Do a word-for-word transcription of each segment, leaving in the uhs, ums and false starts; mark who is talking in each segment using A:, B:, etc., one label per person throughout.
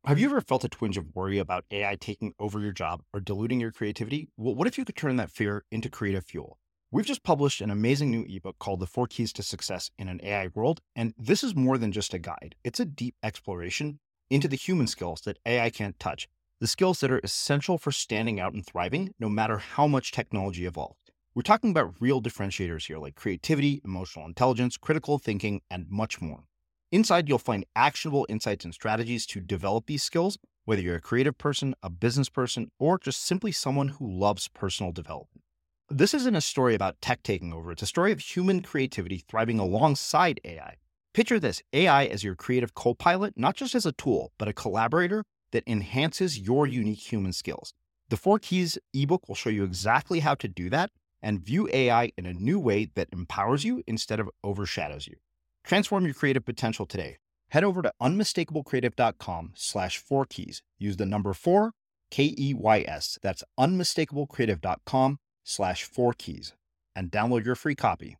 A: Have you ever felt a twinge of worry about A I taking over your job or diluting your creativity? Well, what if you could turn that fear into creative fuel? We've just published an amazing new ebook called The Four Keys to Success in an A I World, and this is more than just a guide. It's a deep exploration into the human skills that A I can't touch, the skills that are essential for standing out and thriving, no matter how much technology evolves. We're talking about real differentiators here, like creativity, emotional intelligence, critical thinking, and much more. Inside, you'll find actionable insights and strategies to develop these skills, whether you're a creative person, a business person, or just simply someone who loves personal development. This isn't a story about tech taking over. It's a story of human creativity thriving alongside A I. Picture this, A I as your creative co-pilot, not just as a tool, but a collaborator that enhances your unique human skills. The Four Keys ebook will show you exactly how to do that and view A I in a new way that empowers you instead of overshadows you. Transform your creative potential today. Head over to unmistakablecreative.com slash four keys. Use the number four, K E Y S. That's unmistakablecreative.com slash four keys and download your free copy.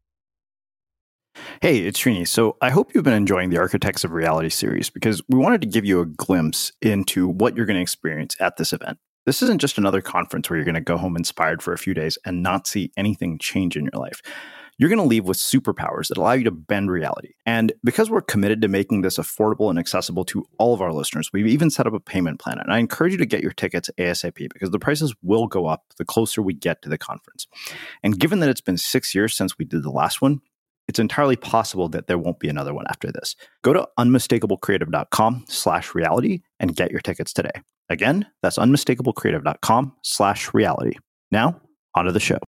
B: Hey, it's Srini. So I hope you've been enjoying the Architects of Reality series because we wanted to give you a glimpse into what you're going to experience at this event. This isn't just another conference where you're going to go home inspired for a few days and not see anything change in your life. You're going to leave with superpowers that allow you to bend reality. And because we're committed to making this affordable and accessible to all of our listeners, we've even set up a payment plan. And I encourage you to get your tickets ASAP because the prices will go up the closer we get to the conference. And given that it's been six years since we did the last one, it's entirely possible that there won't be another one after this. Go to unmistakablecreative.com slash reality and get your tickets today. Again, that's unmistakablecreative.com slash reality. Now, on to the show.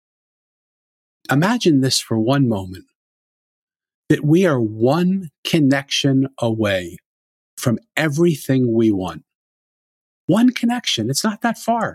C: Imagine this for one moment, that we are one connection away from everything we want. One connection. It's not that far.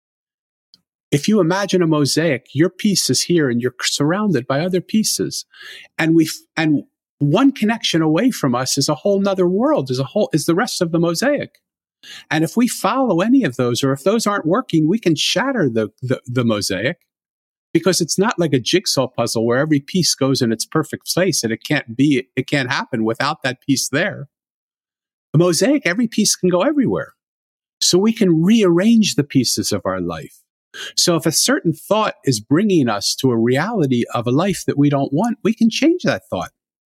C: If you imagine a mosaic, your piece is here and you're surrounded by other pieces. And we and one connection away from us is a whole nother world, is a whole is the rest of the mosaic. And if we follow any of those, or if those aren't working, we can shatter the, the, the mosaic. Because it's not like a jigsaw puzzle where every piece goes in its perfect place and it can't be, it can't happen without that piece there. A mosaic, every piece can go everywhere. So we can rearrange the pieces of our life. So if a certain thought is bringing us to a reality of a life that we don't want, we can change that thought.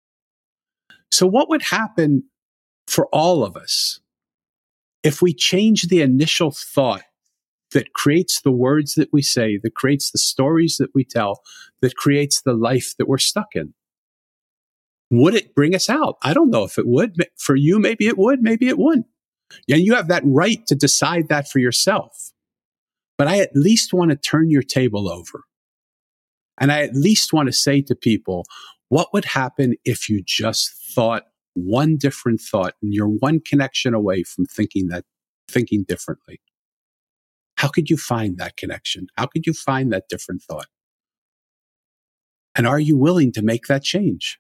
C: So what would happen for all of us if we change the initial thought that creates the words that we say, that creates the stories that we tell, that creates the life that we're stuck in? Would it bring us out? I don't know if it would. For you, maybe it would, maybe it wouldn't. And you have that right to decide that for yourself. But I at least want to turn your table over. And I at least want to say to people, what would happen if you just thought one different thought and you're one connection away from thinking that, thinking differently? How could you find that connection? How could you find that different thought? And are you willing to make that change?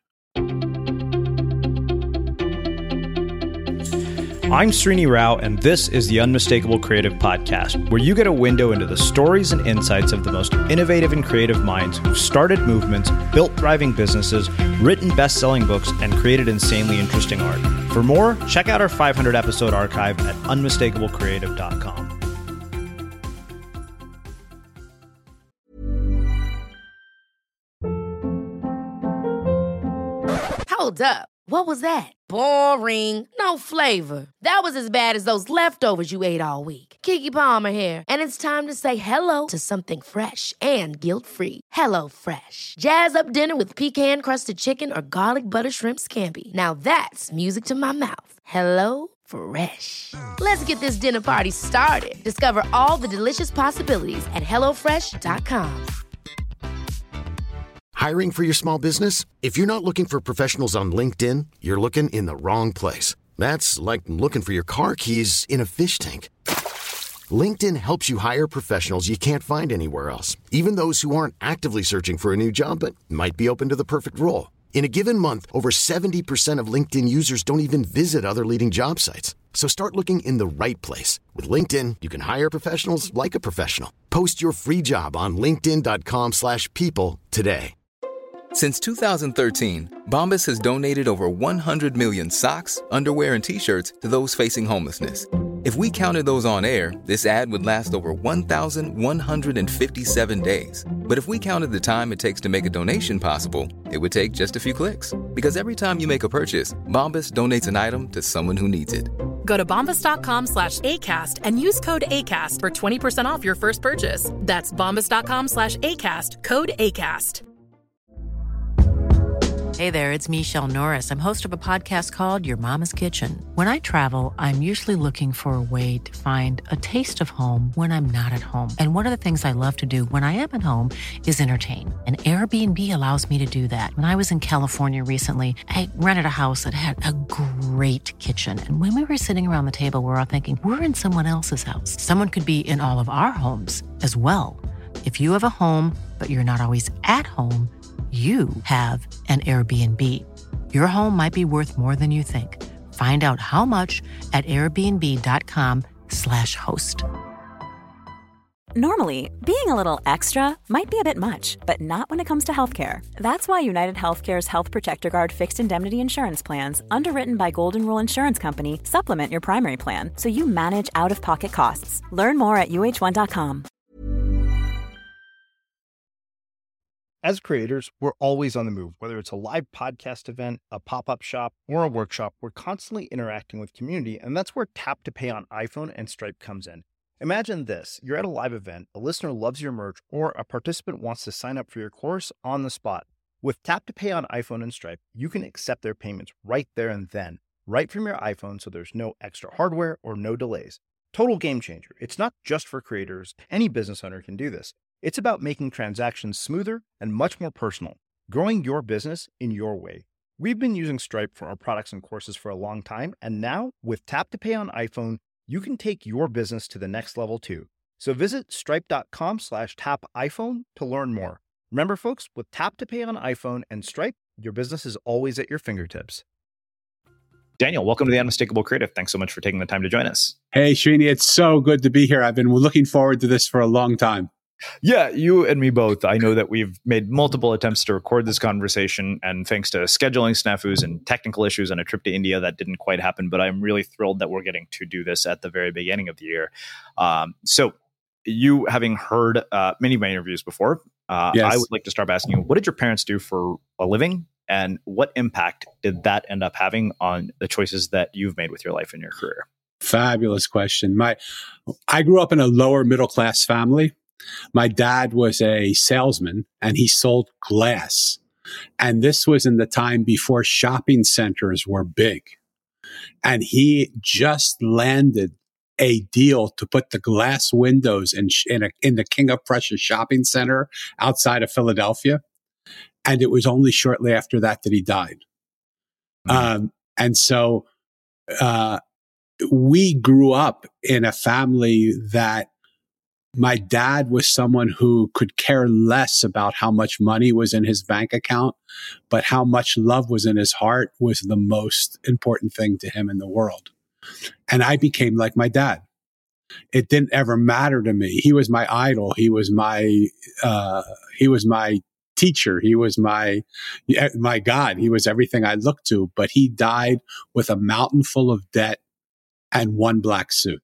B: I'm Srini Rao, and this is the Unmistakable Creative Podcast, where you get a window into the stories and insights of the most innovative and creative minds who've started movements, built thriving businesses, written best-selling books, and created insanely interesting art. For more, check out our five hundred episode archive at unmistakable creative dot com.
D: Hold up. What was that? Boring. No flavor. That was as bad as those leftovers you ate all week. Keke Palmer here. And it's time to say hello to something fresh and guilt-free. Hello Fresh. Jazz up dinner with pecan-crusted chicken or garlic butter shrimp scampi. Now that's music to my mouth. Hello Fresh. Let's get this dinner party started. Discover all the delicious possibilities at hello fresh dot com.
E: Hiring for your small business? If you're not looking for professionals on LinkedIn, you're looking in the wrong place. That's like looking for your car keys in a fish tank. LinkedIn helps you hire professionals you can't find anywhere else, even those who aren't actively searching for a new job but might be open to the perfect role. In a given month, over seventy percent of LinkedIn users don't even visit other leading job sites. So start looking in the right place. With LinkedIn, you can hire professionals like a professional. Post your free job on linkedin dot com slash people today.
F: Since two thousand thirteen, Bombas has donated over one hundred million socks, underwear, and T-shirts to those facing homelessness. If we counted those on air, this ad would last over one thousand one hundred fifty-seven days. But if we counted the time it takes to make a donation possible, it would take just a few clicks. Because every time you make a purchase, Bombas donates an item to someone who needs it.
G: Go to bombas.com slash ACAST and use code ACAST for twenty percent off your first purchase. That's bombas.com slash ACAST, code ACAST.
H: Hey there, it's Michelle Norris. I'm host of a podcast called Your Mama's Kitchen. When I travel, I'm usually looking for a way to find a taste of home when I'm not at home. And one of the things I love to do when I am at home is entertain. And Airbnb allows me to do that. When I was in California recently, I rented a house that had a great kitchen. And when we were sitting around the table, we were all thinking, we're in someone else's house. Someone could be in all of our homes as well. If you have a home, but you're not always at home, you have an Airbnb. Your home might be worth more than you think. Find out how much at airbnb.com slash host.
I: Normally, being a little extra might be a bit much, but not when it comes to healthcare. That's why United Healthcare's Health Protector Guard fixed indemnity insurance plans, underwritten by Golden Rule Insurance Company, supplement your primary plan so you manage out-of-pocket costs. Learn more at U H one dot com.
A: As creators, we're always on the move. Whether it's a live podcast event, a pop-up shop, or a workshop, we're constantly interacting with community, and that's where Tap to Pay on iPhone and Stripe comes in. Imagine this. You're at a live event, a listener loves your merch, or a participant wants to sign up for your course on the spot. With Tap to Pay on iPhone and Stripe, you can accept their payments right there and then, right from your iPhone, so there's no extra hardware or no delays. Total game changer. It's not just for creators. Any business owner can do this. It's about making transactions smoother and much more personal, growing your business in your way. We've been using Stripe for our products and courses for a long time, and now with Tap to Pay on iPhone, you can take your business to the next level too. So visit stripe.com slash tap iPhone to learn more. Remember, folks, with Tap to Pay on iPhone and Stripe, your business is always at your fingertips.
B: Daniel, welcome to the Unmistakable Creative. Thanks so much for taking the time to join us.
C: Hey, Srini, it's so good to be here. I've been looking forward to this for a long time.
B: Yeah, you and me both. I know that we've made multiple attempts to record this conversation, and thanks to scheduling snafus and technical issues and a trip to India, that didn't quite happen. But I'm really thrilled that we're getting to do this at the very beginning of the year. Um, so you, having heard uh, many of my interviews before, uh, yes. I would like to start by asking you, what did your parents do for a living? And what impact did that end up having on the choices that you've made with your life and your career?
C: Fabulous question. My, I grew up in a lower middle class family. My dad was a salesman and he sold glass. And this was in the time before shopping centers were big. And he just landed a deal to put the glass windows in, in, a, in the King of Prussia shopping center outside of Philadelphia. And it was only shortly after that that he died. Mm-hmm. Um, and so uh, we grew up in a family that my dad was someone who could care less about how much money was in his bank account, but how much love was in his heart was the most important thing to him in the world. And I became like my dad. It didn't ever matter to me. He was my idol. He was my, uh, he was my teacher. He was my, my God. He was everything I looked to, but he died with a mountain full of debt and one black suit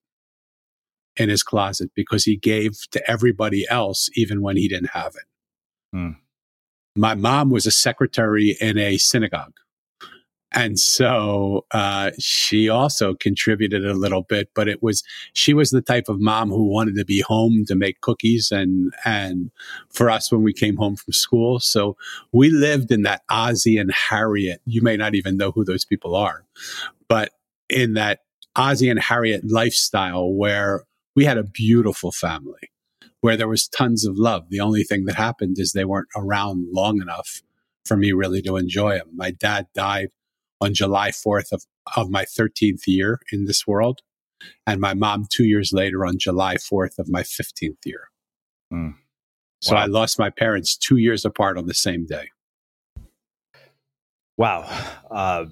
C: in his closet because he gave to everybody else, even when he didn't have it. Hmm. My mom was a secretary in a synagogue. And so uh, she also contributed a little bit, but it was, she was the type of mom who wanted to be home to make cookies and, and for us when we came home from school. So we lived in that Ozzie and Harriet. You may not even know who those people are, but in that Ozzie and Harriet lifestyle where we had a beautiful family, where there was tons of love. The only thing that happened is they weren't around long enough for me really to enjoy them. My dad died on July fourth of, of my thirteenth year in this world. And my mom two years later on July fourth of my fifteenth year. Mm. So wow. I lost my parents two years apart on the same day.
B: Wow. Uh,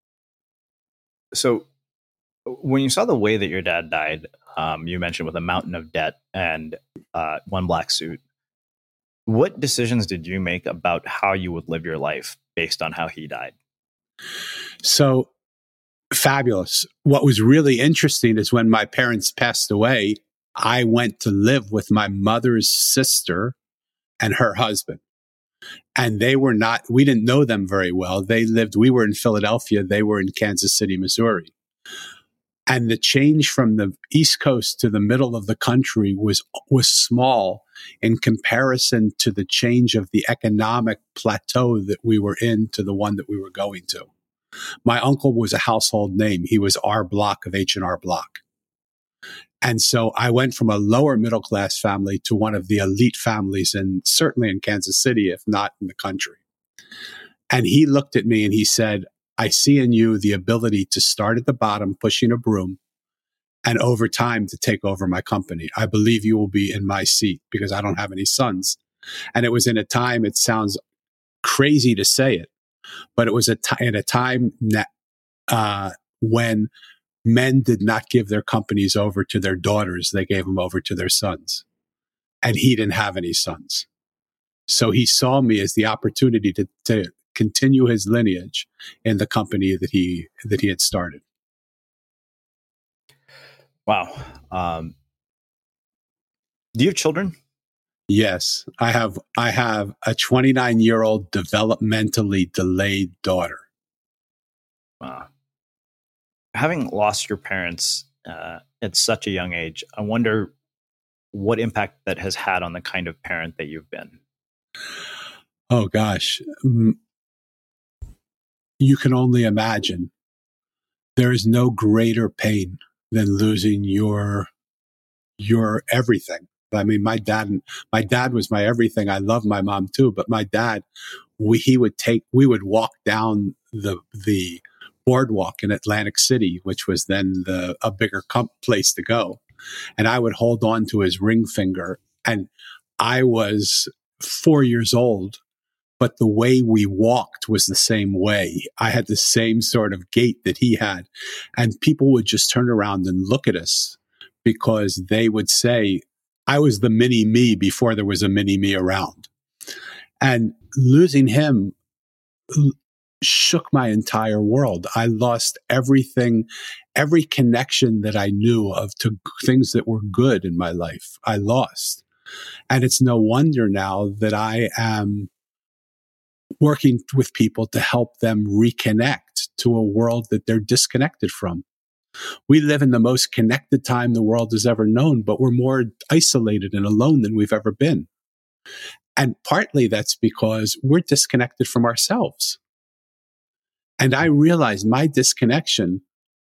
B: so when you saw the way that your dad died, um, you mentioned with a mountain of debt and uh, one black suit, What decisions did you make about how you would live your life based on how he died?
C: So fabulous. What was really interesting is when my parents passed away, I went to live with my mother's sister and her husband. And they were not, we didn't know them very well. They lived, we were in Philadelphia, they were in Kansas City, Missouri. And the change from the East Coast to the middle of the country was, was small in comparison to the change of the economic plateau that we were in to the one that we were going to. My uncle was a household name. He was R Block of H and R Block. And so I went from a lower middle class family to one of the elite families, and certainly in Kansas City, if not in the country. And he looked at me and he said, I see in you the ability to start at the bottom, pushing a broom, and over time to take over my company. I believe you will be in my seat because I don't have any sons. And it was in a time, it sounds crazy to say it, but it was a t- in a time that, uh, when men did not give their companies over to their daughters. They gave them over to their sons. And he didn't have any sons. So he saw me as the opportunity to, to continue his lineage in the company that he, that he had started.
B: Wow. Um, do you have children?
C: Yes, I have, I have a twenty-nine year old developmentally delayed daughter.
B: Wow. Having lost your parents uh, at such a young age, I wonder what impact that has had on the kind of parent that you've been.
C: Oh gosh. You can only imagine. There is no greater pain than losing your, your everything. I mean, my dad, my dad was my everything. I love my mom too, but my dad, we, he would take, we would walk down the, the boardwalk in Atlantic City, which was then the, a bigger com- place to go. And I would hold on to his ring finger. And I was four years old, but the way we walked was the same way. I had the same sort of gait that he had. And people would just turn around and look at us because they would say, I was the mini me before there was a mini me around. And losing him shook my entire world. I lost everything, every connection that I knew of to things that were good in my life. I lost. And it's no wonder now that I am working with people to help them reconnect to a world that they're disconnected from. We live in the most connected time the world has ever known, but we're more isolated and alone than we've ever been. And partly that's because we're disconnected from ourselves. And I realized my disconnection,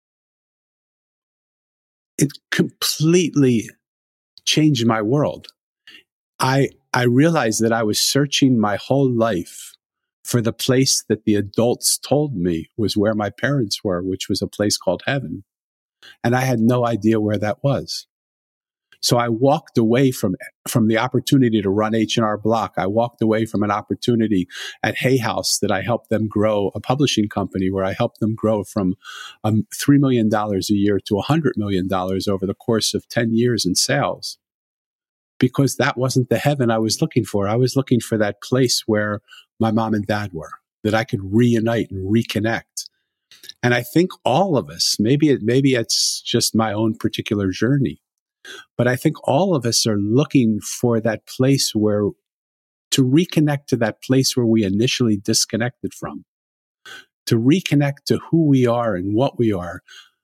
C: it completely changed my world. I, I realized that I was searching my whole life for the place that the adults told me was where my parents were, which was a place called heaven. And I had no idea where that was. So I walked away from, from the opportunity to run H and R Block. I walked away from an opportunity at Hay House that I helped them grow, a publishing company where I helped them grow from um, three million dollars a year to one hundred million dollars over the course of ten years in sales. Because that wasn't the heaven I was looking for. I was looking for that place where my mom and dad were, that I could reunite and reconnect. And I think all of us, maybe it, maybe it's just my own particular journey, but I think all of us are looking for that place where, to reconnect to that place where we initially disconnected from, to reconnect to who we are and what we are.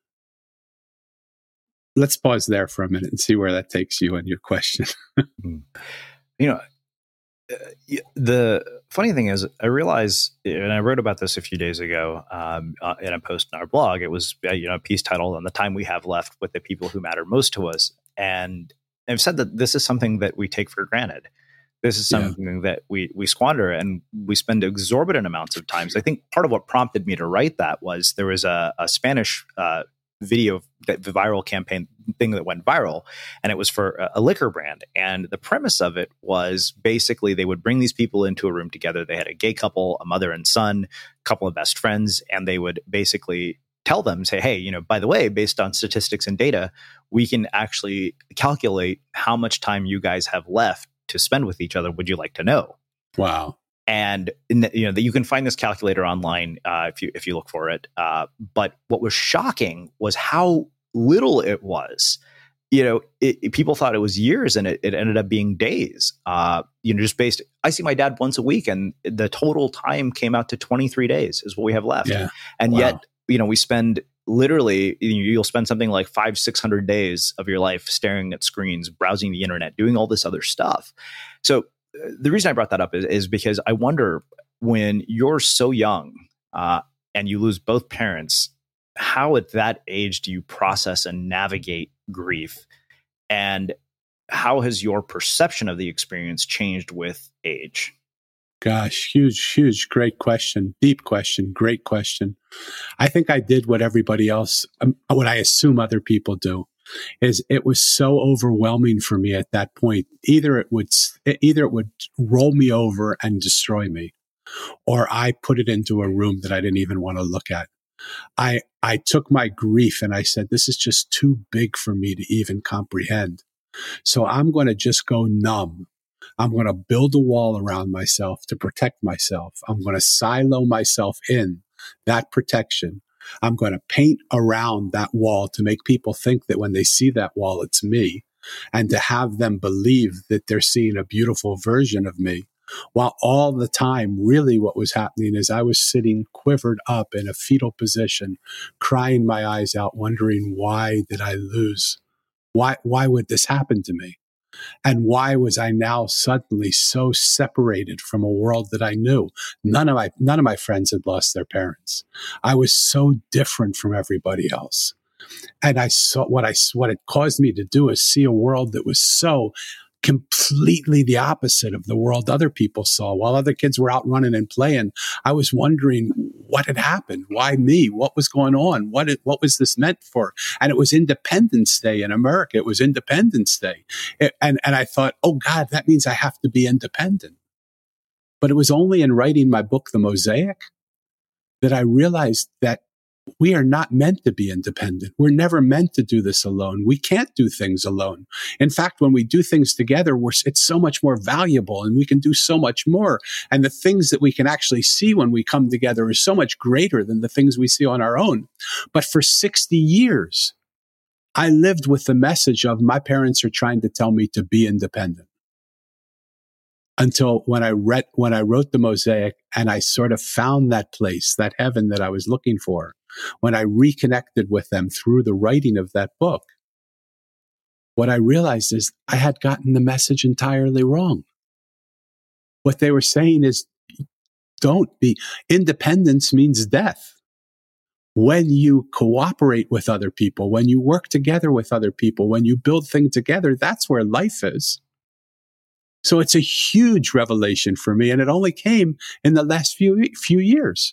C: Let's pause there for a minute and see where that takes you and your question.
B: You know, the funny thing is, I realize, and I wrote about this a few days ago um, uh, in a post on our blog. It was uh, you know a piece titled "On the Time We Have Left with the People Who Matter Most to Us," and I've said that this is something that we take for granted. This is something yeah. that we we squander, and we spend exorbitant amounts of time. So I think part of what prompted me to write that was there was a, a Spanish uh, video, that the viral campaign thing that went viral, and it was for a, a liquor brand. And the premise of it was basically they would bring these people into a room together. They had a gay couple, a mother and son, a couple of best friends, and they would basically tell them, say, hey, you know, by the way, based on statistics and data, we can actually calculate how much time you guys have left to spend with each other would you like to know?
C: Wow.
B: And in the, you know that you can find this calculator online uh, if you if you look for it. Uh, but what was shocking was how little it was. You know, it, it, people thought it was years, and it, it ended up being days. Uh, you know, just based. I see my dad once a week, and the total time came out to twenty-three days is what we have left.
C: Yeah.
B: And
C: Wow.
B: yet, you know, we spend literally you'll spend something like five six hundred days of your life staring at screens, browsing the internet, doing all this other stuff. So the reason I brought that up is, is because I wonder when you're so young uh, and you lose both parents, how at that age do you process and navigate grief? And how has your perception of the experience changed with age?
C: Gosh, huge, huge, great question. Deep question. Great question. I think I did what everybody else, um, what I assume other people do. Is it was so overwhelming for me at that point. Either it would, either it would roll me over and destroy me, or I put it into a room that I didn't even want to look at. I, I took my grief and I said, this is just too big for me to even comprehend. So I'm going to just go numb. I'm going to build a wall around myself to protect myself. I'm going to silo myself in that protection. I'm going to paint around that wall to make people think that when they see that wall, it's me, and to have them believe that they're seeing a beautiful version of me. While all the time, really what was happening is I was sitting quivered up in a fetal position, crying my eyes out, wondering, why did I lose? Why, why would this happen to me? And why was I now suddenly so separated from a world that I knew? None of my, none of my friends had lost their parents. I was so different from everybody else. And I saw what I, what it caused me to do is see a world that was so completely the opposite of the world other people saw. While other kids were out running and playing, I was wondering what had happened. Why me? What was going on? What it, what was this meant for? And it was Independence Day in America. It was Independence Day. It, and, and I thought, oh God, that means I have to be independent. But it was only in writing my book, The Mosaic, that I realized that we are not meant to be independent. We're never meant to do this alone. We can't do things alone. In fact, when we do things together, we're, it's so much more valuable and we can do so much more. And the things that we can actually see when we come together is so much greater than the things we see on our own. But for sixty years, I lived with the message of my parents are trying to tell me to be independent. Until when I read, when I wrote The Mosaic and I sort of found that place, that heaven that I was looking for, when I reconnected with them through the writing of that book, what I realized is I had gotten the message entirely wrong. What they were saying is, don't be, independence means death. When you cooperate with other people, when you work together with other people, when you build things together, that's where life is. So it's a huge revelation for me, and it only came in the last few few years.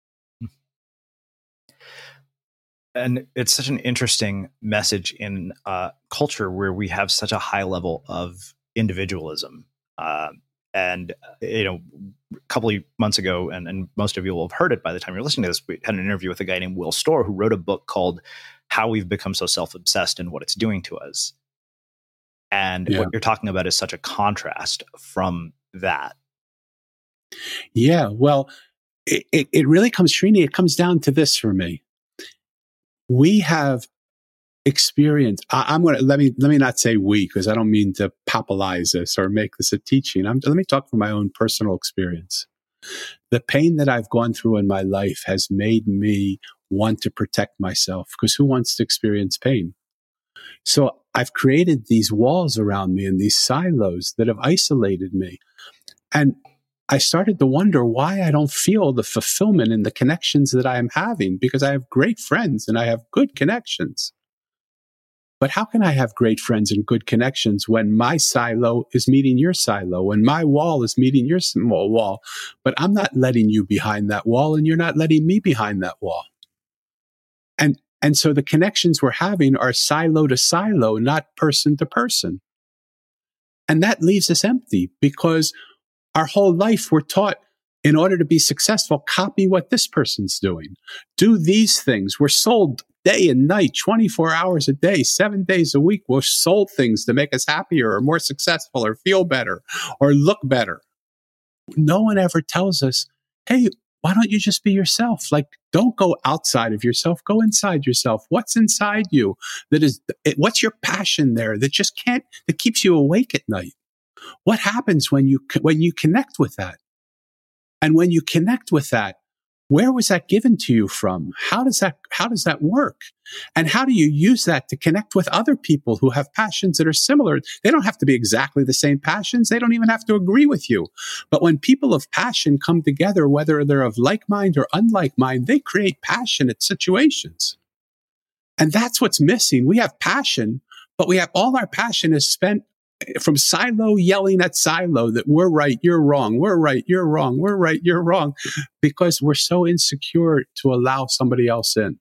B: And it's such an interesting message in a culture where we have such a high level of individualism. Uh, and, you know, a couple of months ago, and, and most of you will have heard it by the time you're listening to this, we had an interview with a guy named Will Storr who wrote a book called How We've Become So Self-Obsessed and What It's Doing to Us. And yeah. What you're talking about is such a contrast from that.
C: Yeah, well, it, it, it really comes, Srini, it comes down to this for me. We have experienced, I, I'm going to, let me, let me not say we, because I don't mean to populize this or make this a teaching. I'm, let me talk from my own personal experience. The pain that I've gone through in my life has made me want to protect myself, because who wants to experience pain? So I've created these walls around me and these silos that have isolated me. And I started to wonder why I don't feel the fulfillment in the connections that I am having, because I have great friends and I have good connections. But how can I have great friends and good connections when my silo is meeting your silo, when my wall is meeting your small wall, but I'm not letting you behind that wall and you're not letting me behind that wall? And And so the connections we're having are silo to silo, not person to person. And that leaves us empty, because our whole life we're taught, in order to be successful, copy what this person's doing. Do these things. We're sold day and night, twenty-four hours a day, seven days a week. We're sold things to make us happier or more successful or feel better or look better. No one ever tells us, hey, why don't you just be yourself? Like, don't go outside of yourself. Go inside yourself. What's inside you that is, it, what's your passion there that just can't, that keeps you awake at night? What happens when you, when you connect with that? And when you connect with that, where was that given to you from? How does that, how does that work? And how do you use that to connect with other people who have passions that are similar? They don't have to be exactly the same passions. They don't even have to agree with you. But when people of passion come together, whether they're of like mind or unlike mind, they create passionate situations. And that's what's missing. We have passion, but we have all our passion is spent from silo yelling at silo that we're right, you're wrong, we're right, you're wrong, we're right, you're wrong, because we're so insecure to allow somebody else in.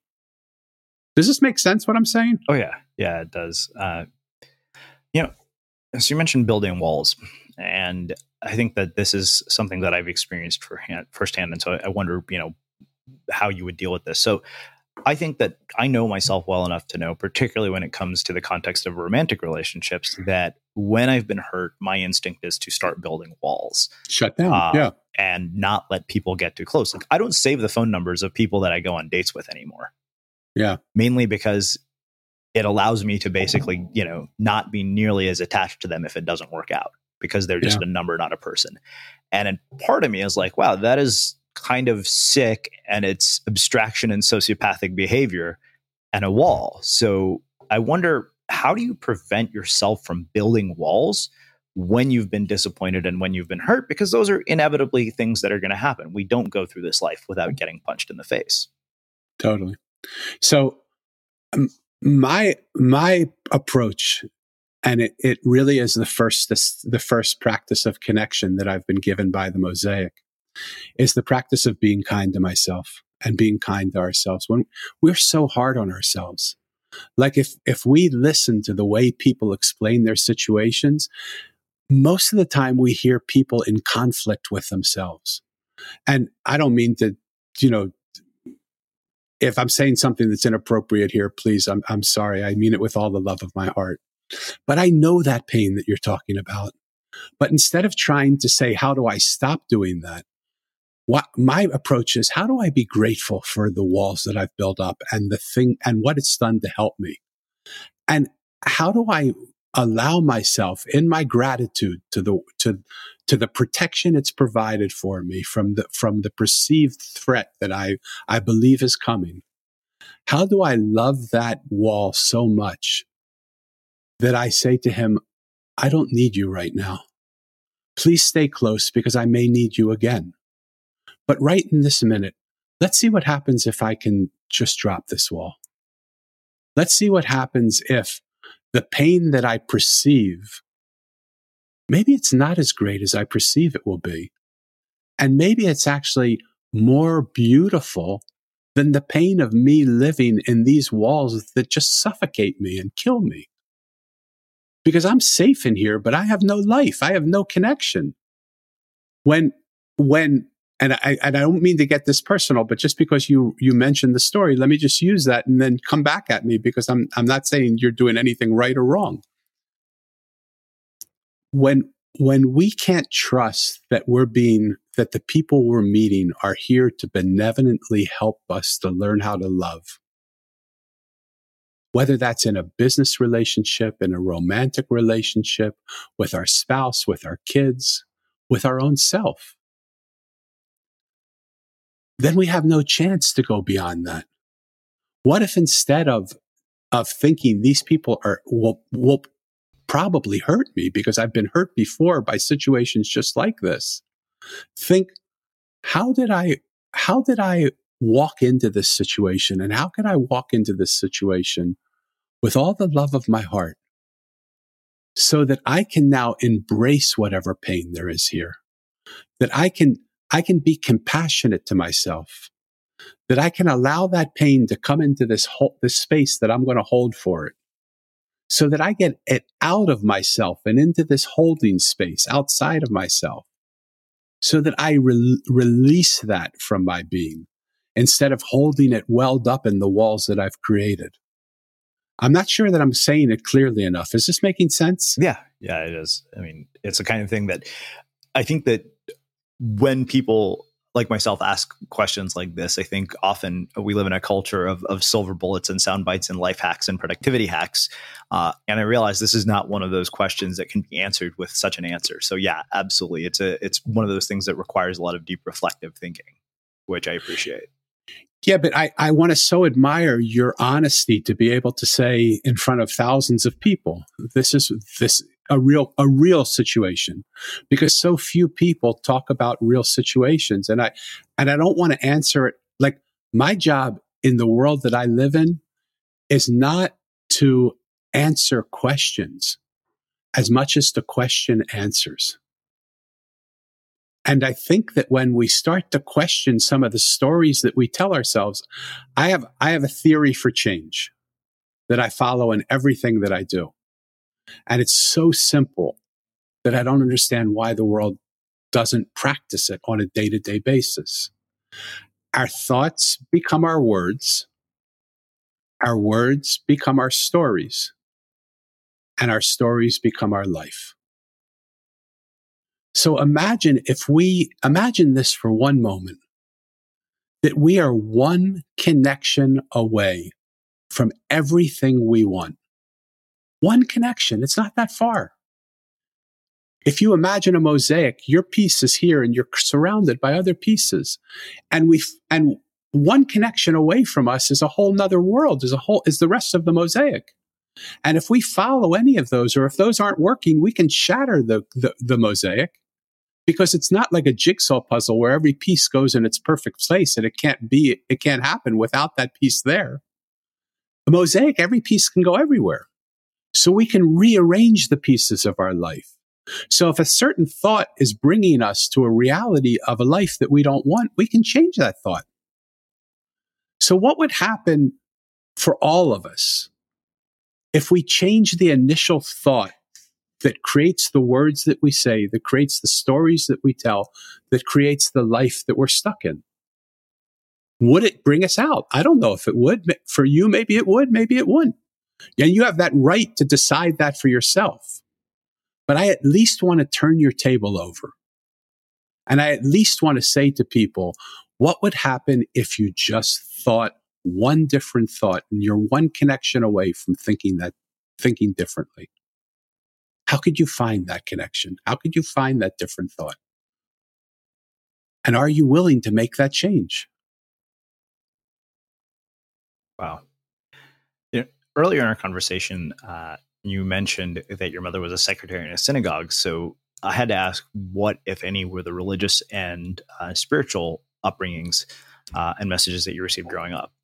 C: Does this make sense what I'm saying?
B: Oh, yeah. Yeah, it does. Uh, you know, so you mentioned building walls, and I think that this is something that I've experienced for hand, firsthand. And so I wonder, you know, how you would deal with this. So I think that I know myself well enough to know, particularly when it comes to the context of romantic relationships, that when I've been hurt, my instinct is to start building walls.
C: Shut down.
B: Uh,
C: yeah.
B: And not let people get too close. Like, I don't save the phone numbers of people that I go on dates with anymore.
C: Yeah.
B: Mainly because it allows me to basically, you know, not be nearly as attached to them if it doesn't work out, because they're just
C: yeah.
B: a number, not a person. And then part of me is like, wow, that is kind of sick, and it's abstraction and sociopathic behavior and a wall. So I wonder, how do you prevent yourself from building walls when you've been disappointed and when you've been hurt? Because those are inevitably things that are going to happen. We don't go through this life without getting punched in the face.
C: Totally. So um, my my approach, and it, it really is the first this, the first practice of connection that I've been given by the Mosaic, is the practice of being kind to myself and being kind to ourselves. When we're so hard on ourselves, like if if we listen to the way people explain their situations, most of the time we hear people in conflict with themselves. And I don't mean to, you know, if I'm saying something that's inappropriate here, please, I'm I'm sorry. I mean it with all the love of my heart. But I know that pain that you're talking about. But instead of trying to say, how do I stop doing that? What my approach is, how do I be grateful for the walls that I've built up and the thing and what it's done to help me? And how do I allow myself in my gratitude to the to to the protection it's provided for me from the from the perceived threat that I I believe is coming? How do I love that wall so much that I say to him, I don't need you right now. Please stay close because I may need you again. But right in this minute, let's see what happens if I can just drop this wall. Let's see what happens if the pain that I perceive, maybe it's not as great as I perceive it will be. And maybe it's actually more beautiful than the pain of me living in these walls that just suffocate me and kill me. Because I'm safe in here, but I have no life. I have no connection. When, when, And I, and I don't mean to get this personal, but just because you, you mentioned the story, let me just use that and then come back at me, because I'm, I'm not saying you're doing anything right or wrong. When, when we can't trust that we're being, that the people we're meeting are here to benevolently help us to learn how to love, whether that's in a business relationship, in a romantic relationship, with our spouse, with our kids, with our own self, then we have no chance to go beyond that. What if instead of, of thinking these people are, will, will probably hurt me because I've been hurt before by situations just like this, think, how did I, how did I walk into this situation, and how can I walk into this situation with all the love of my heart so that I can now embrace whatever pain there is here, that I can I can be compassionate to myself, that I can allow that pain to come into this whole, this space that I'm going to hold for it, so that I get it out of myself and into this holding space outside of myself, so that I re- release that from my being instead of holding it welled up in the walls that I've created. I'm not sure that I'm saying it clearly enough. Is this making sense?
B: Yeah, yeah, it is. I mean, it's the kind of thing that I think that when people like myself ask questions like this, I think often we live in a culture of, of silver bullets and sound bites and life hacks and productivity hacks. Uh, and I realize this is not one of those questions that can be answered with such an answer. So yeah, absolutely. It's a, it's one of those things that requires a lot of deep reflective thinking, which I appreciate.
C: Yeah, but I, I want to so admire your honesty to be able to say in front of thousands of people, this is this a real a real situation, because so few people talk about real situations. And I and I don't want to answer it like my job in the world that I live in is not to answer questions as much as to question answers. And I think that when we start to question some of the stories that we tell ourselves, I have, I have a theory for change that I follow in everything that I do. And it's so simple that I don't understand why the world doesn't practice it on a day-to-day basis. Our thoughts become our words. Our words become our stories. And our stories become our life. So imagine if we, imagine this for one moment, that we are one connection away from everything we want. One connection. It's not that far. If you imagine a mosaic, your piece is here and you're surrounded by other pieces. And we, and one connection away from us is a whole nother world, is a whole, is the rest of the mosaic. And if we follow any of those, or if those aren't working, we can shatter the, the, the mosaic. Because it's not like a jigsaw puzzle where every piece goes in its perfect place and it can't be, it can't happen without that piece there. A mosaic, every piece can go everywhere. So we can rearrange the pieces of our life. So if a certain thought is bringing us to a reality of a life that we don't want, we can change that thought. So what would happen for all of us if we change the initial thought that creates the words that we say, that creates the stories that we tell, that creates the life that we're stuck in? Would it bring us out? I don't know if it would. For you, maybe it would, maybe it wouldn't. And you have that right to decide that for yourself. But I at least want to turn your table over. And I at least want to say to people, what would happen if you just thought one different thought and you're one connection away from thinking that, thinking differently? How could you find that connection? How could you find that different thought? And are you willing to make that change?
B: Wow. You know, earlier in our conversation, uh, you mentioned that your mother was a secretary in a synagogue. So I had to ask, what, if any, were the religious and uh, spiritual upbringings uh, and messages that you received growing up?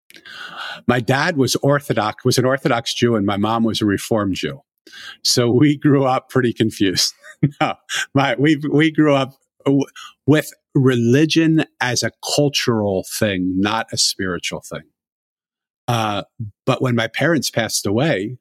C: My dad was Orthodox, was an Orthodox Jew, and my mom was a Reformed Jew. So we grew up pretty confused. no, my, we we grew up w- with religion as a cultural thing, not a spiritual thing. Uh, but when my parents passed away,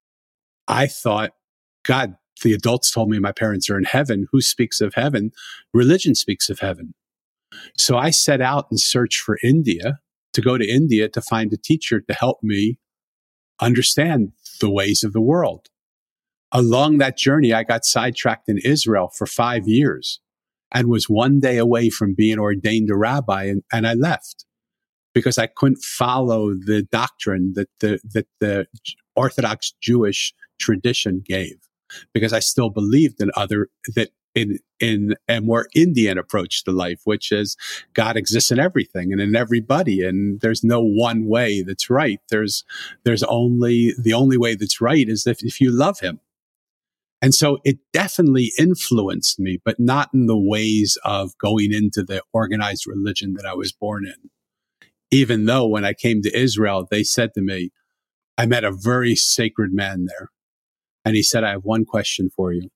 C: I thought, God, the adults told me my parents are in heaven. Who speaks of heaven? Religion speaks of heaven. So I set out and searched for India, to go to India to find a teacher to help me understand the ways of the world. Along that journey, I got sidetracked in Israel for five years and was one day away from being ordained a rabbi, and, and I left because I couldn't follow the doctrine that the, that the Orthodox Jewish tradition gave, because I still believed in other, that in, in a more Indian approach to life, which is God exists in everything and in everybody. And there's no one way that's right. There's, there's only, the only way that's right is if, if you love him. And so it definitely influenced me, but not in the ways of going into the organized religion that I was born in. Even though when I came to Israel, they said to me, I met a very sacred man there. And he said, I have one question for you.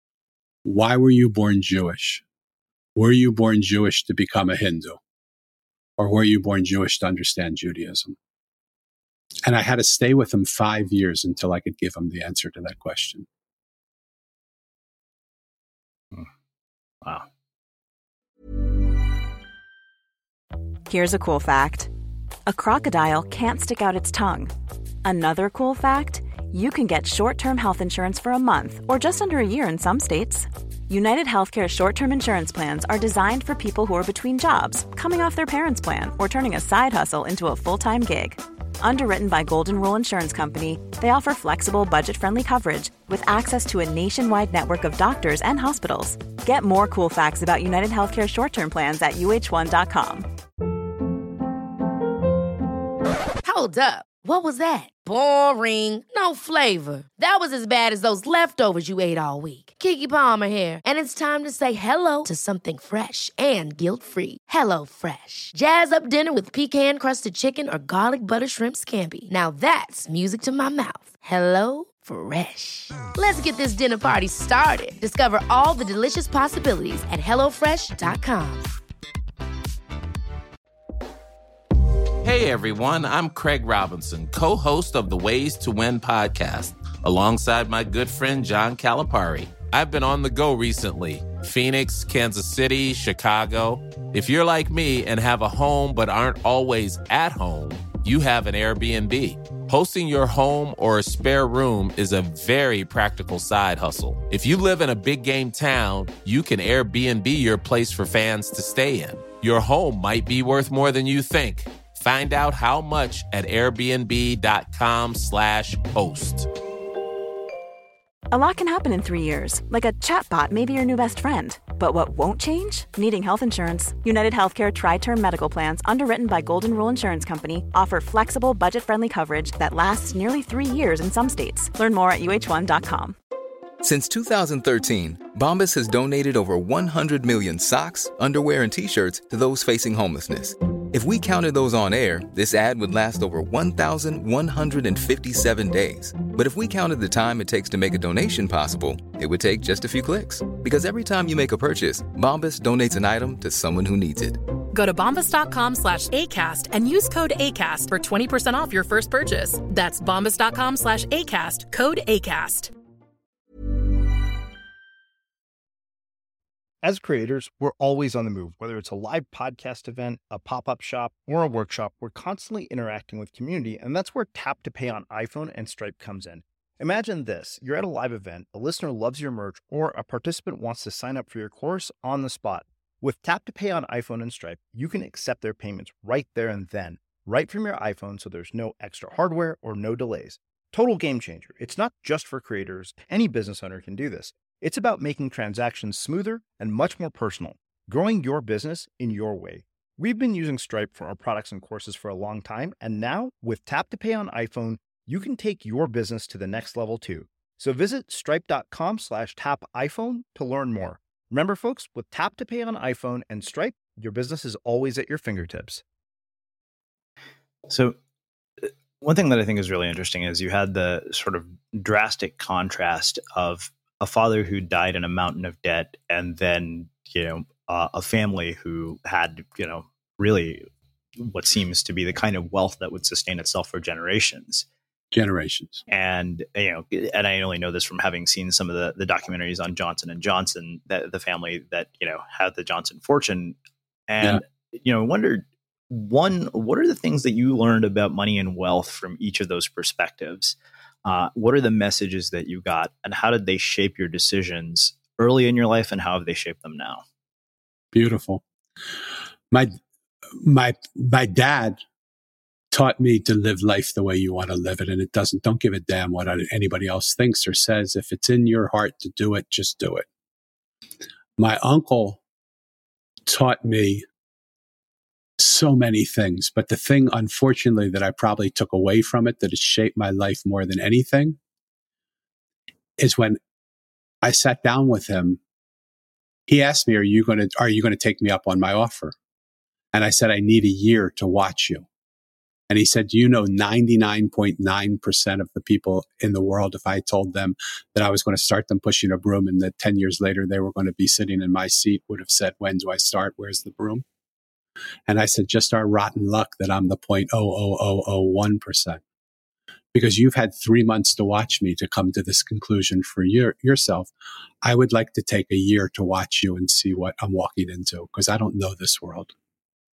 C: Why were you born Jewish? Were you born Jewish to become a Hindu? Or were you born Jewish to understand Judaism? And I had to stay with him five years until I could give him the answer to that question.
B: Wow.
I: Here's a cool fact. A crocodile can't stick out its tongue. Another cool fact, you can get short-term health insurance for a month or just under a year in some states. United Healthcare short-term insurance plans are designed for people who are between jobs, coming off their parents' plan, or turning a side hustle into a full-time gig. Underwritten by Golden Rule Insurance Company, they offer flexible, budget-friendly coverage with access to a nationwide network of doctors and hospitals. Get more cool facts about United Healthcare short-term plans at U H one dot com.
D: Hold up. What was that? Boring. No flavor. That was as bad as those leftovers you ate all week. Keke Palmer here, and it's time to say hello to something fresh and guilt-free. Hello Fresh. Jazz up dinner with pecan-crusted chicken or garlic butter shrimp scampi. Now that's music to my mouth. Hello Fresh. Let's get this dinner party started. Discover all the delicious possibilities at hello fresh dot com.
J: Hey everyone, I'm Craig Robinson, co-host of the Ways to Win podcast, alongside my good friend John Calipari. I've been on the go recently. Phoenix, Kansas City, Chicago. If you're like me and have a home but aren't always at home, you have an Airbnb. Hosting your home or a spare room is a very practical side hustle. If you live in a big game town, you can Airbnb your place for fans to stay in. Your home might be worth more than you think. Find out how much at airbnb.com slash host.
I: A lot can happen in three years, like a chatbot may be your new best friend. But what won't change? Needing health insurance. United Healthcare Tri-Term Medical Plans, underwritten by Golden Rule Insurance Company, offer flexible, budget-friendly coverage that lasts nearly three years in some states. Learn more at U H one dot com.
F: Since two thousand thirteen, Bombas has donated over one hundred million socks, underwear, and T-shirts to those facing homelessness. If we counted those on air, this ad would last over one thousand one hundred fifty-seven days. But if we counted the time it takes to make a donation possible, it would take just a few clicks. Because every time you make a purchase, Bombas donates an item to someone who needs it.
G: Go to bombas.com slash ACAST and use code ACAST for twenty percent off your first purchase. That's bombas.com slash ACAST, code ACAST.
A: As creators, we're always on the move. Whether it's a live podcast event, a pop-up shop, or a workshop, we're constantly interacting with community, and that's where Tap to Pay on iPhone and Stripe comes in. Imagine this. You're at a live event, a listener loves your merch, or a participant wants to sign up for your course on the spot. With Tap to Pay on iPhone and Stripe, you can accept their payments right there and then, right from your iPhone, so there's no extra hardware or no delays. Total game changer. It's not just for creators. Any business owner can do this. It's about making transactions smoother and much more personal, growing your business in your way. We've been using Stripe for our products and courses for a long time, and now with Tap to Pay on iPhone, you can take your business to the next level too. So visit stripe.com slash tap iPhone to learn more. Remember, folks, with Tap to Pay on iPhone and Stripe, your business is always at your fingertips.
B: So one thing that I think is really interesting is you had the sort of drastic contrast of a father who died in a mountain of debt, and then, you know, uh, a family who had, you know, really what seems to be the kind of wealth that would sustain itself for generations.
C: Generations.
B: And, you know, and I only know this from having seen some of the, the documentaries on Johnson and Johnson, that the family that, you know, had the Johnson fortune. And, yeah. you know, I wondered, one, what are the things that you learned about money and wealth from each of those perspectives? Uh, what are the messages that you got, and how did they shape your decisions early in your life, and how have they shaped them now?
C: Beautiful. My, my, my dad taught me to live life the way you want to live it. And it doesn't, don't give a damn what anybody else thinks or says. If it's in your heart to do it, just do it. My uncle taught me so many things, but the thing, unfortunately, that I probably took away from it, that has shaped my life more than anything, is when I sat down with him. He asked me, "Are you going to are you going to take me up on my offer?" And I said, "I need a year to watch you." And he said, "Do you know ninety-nine point nine percent of the people in the world, if I told them that I was going to start them pushing a broom and that ten years later they were going to be sitting in my seat, would have said, 'When do I start? Where's the broom?'" And I said, "Just our rotten luck that I'm the zero point zero zero zero zero one percent. Because you've had three months to watch me to come to this conclusion for your, yourself. I would like to take a year to watch you and see what I'm walking into, because I don't know this world."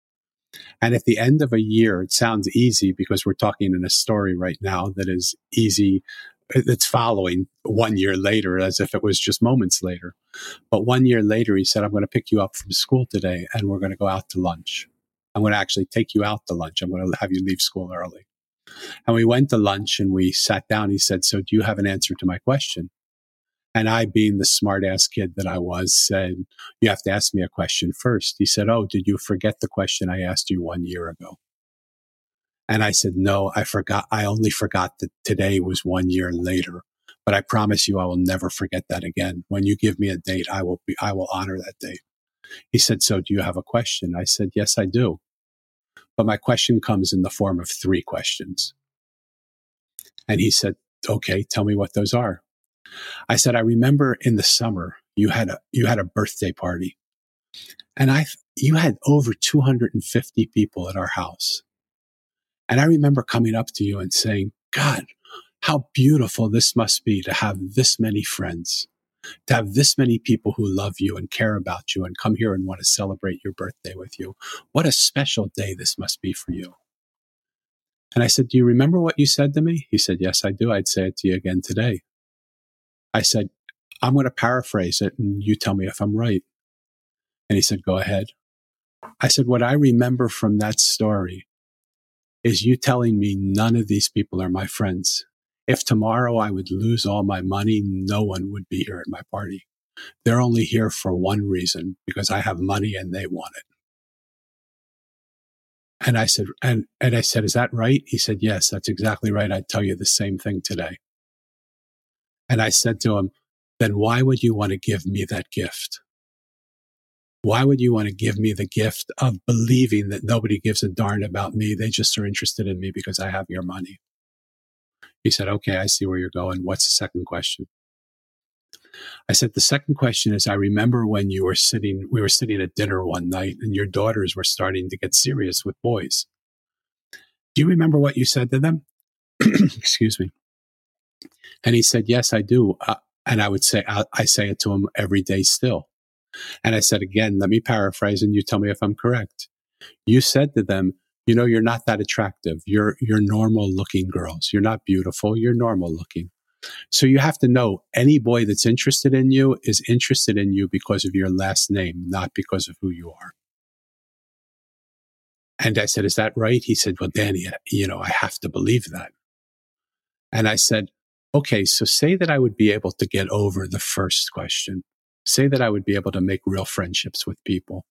C: And at the end of a year, it sounds easy because we're talking in a story right now that is easy. It's following one year later as if it was just moments later. But one year later, he said, I'm going to pick you up from school today and we're going to go out to lunch. I'm going to actually take you out to lunch. I'm going to have you leave school early. And we went to lunch and we sat down. He said, so do you have an answer to my question? And I, being the smart ass kid that I was, said, you have to ask me a question first. He said, oh, did you forget the question I asked you one year ago? And I said, no, I forgot. I only forgot that today was one year later, but I promise you I will never forget that again. When you give me a date, I will be, I will honor that date. He said, so do you have a question? I said, yes, I do. But my question comes in the form of three questions. And he said, okay, tell me what those are. I said, I remember in the summer, you had a, you had a birthday party and I, you had over two hundred fifty people at our house. And I remember coming up to you and saying, God, how beautiful this must be to have this many friends, to have this many people who love you and care about you and come here and want to celebrate your birthday with you. What a special day this must be for you. And I said, do you remember what you said to me? He said, yes, I do. I'd say it to you again today. I said, I'm going to paraphrase it and you tell me if I'm right. And he said, go ahead. I said, what I remember from that story is you telling me none of these people are my friends. If tomorrow I would lose all my money, no one would be here at my party. They're only here for one reason, because I have money and they want it. And I said, and, and I said, is that right? He said, yes, that's exactly right. I'd tell you the same thing today. And I said to him, then why would you want to give me that gift? Why would you want to give me the gift of believing that nobody gives a darn about me? They just are interested in me because I have your money. He said, okay, I see where you're going. What's the second question? I said, the second question is, I remember when you were sitting, we were sitting at dinner one night and your daughters were starting to get serious with boys. Do you remember what you said to them? Excuse me. And he said, yes, I do. Uh, and I would say, I, I say it to him every day still. And I said, again, let me paraphrase and you tell me if I'm correct. You said to them, you know, you're not that attractive. You're, you're normal looking girls. You're not beautiful. You're normal looking. So you have to know any boy that's interested in you is interested in you because of your last name, not because of who you are. And I said, is that right? He said, well, Danny, you know, I have to believe that. And I said, okay, so say that I would be able to get over the first question. Say that I would be able to make real friendships with people.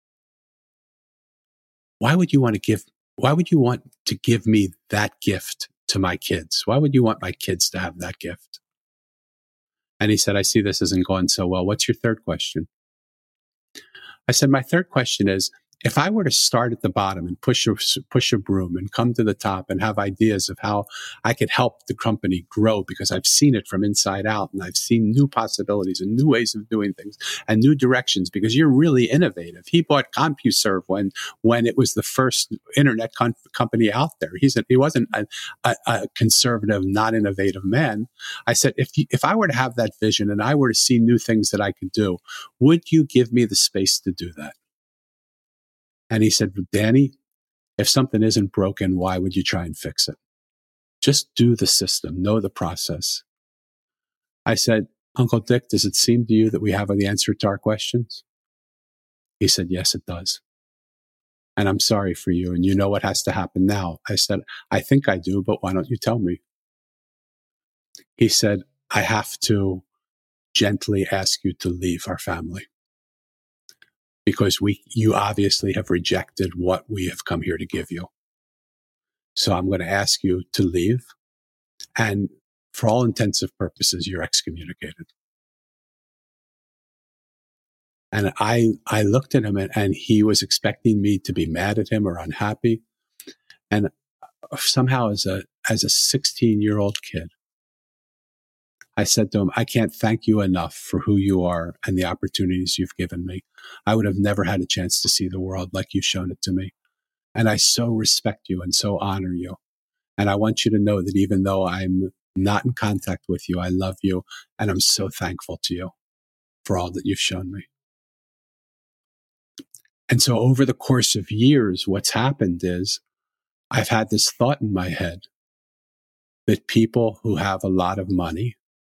C: Why would you want to give, why would you want to give me that gift to my kids? Why would you want my kids to have that gift? And he said, I see this isn't going so well. What's your third question? I said, my third question is, if I were to start at the bottom and push a, push a broom and come to the top and have ideas of how I could help the company grow, because I've seen it from inside out and I've seen new possibilities and new ways of doing things and new directions, because you're really innovative. He bought CompuServe when, when it was the first internet con- company out there. He's a, he wasn't a, a, a conservative, not innovative man. I said, if you, if I were to have that vision and I were to see new things that I could do, would you give me the space to do that? And he said, Danny, if something isn't broken, why would you try and fix it? Just do the system, know the process. I said, Uncle Dick, does it seem to you that we have the answer to our questions? He said, yes, it does. And I'm sorry for you. And you know what has to happen now. I said, I think I do, but why don't you tell me? He said, I have to gently ask you to leave our family. Because we, you obviously have rejected what we have come here to give you. So I'm going to ask you to leave. And for all intents and purposes, you're excommunicated. And I, I looked at him and, and he was expecting me to be mad at him or unhappy. And somehow as a, as a sixteen year old kid, I said to him, I can't thank you enough for who you are and the opportunities you've given me. I would have never had a chance to see the world like you've shown it to me. And I so respect you and so honor you. And I want you to know that even though I'm not in contact with you, I love you. And I'm so thankful to you for all that you've shown me. And so over the course of years, what's happened is I've had this thought in my head that people who have a lot of money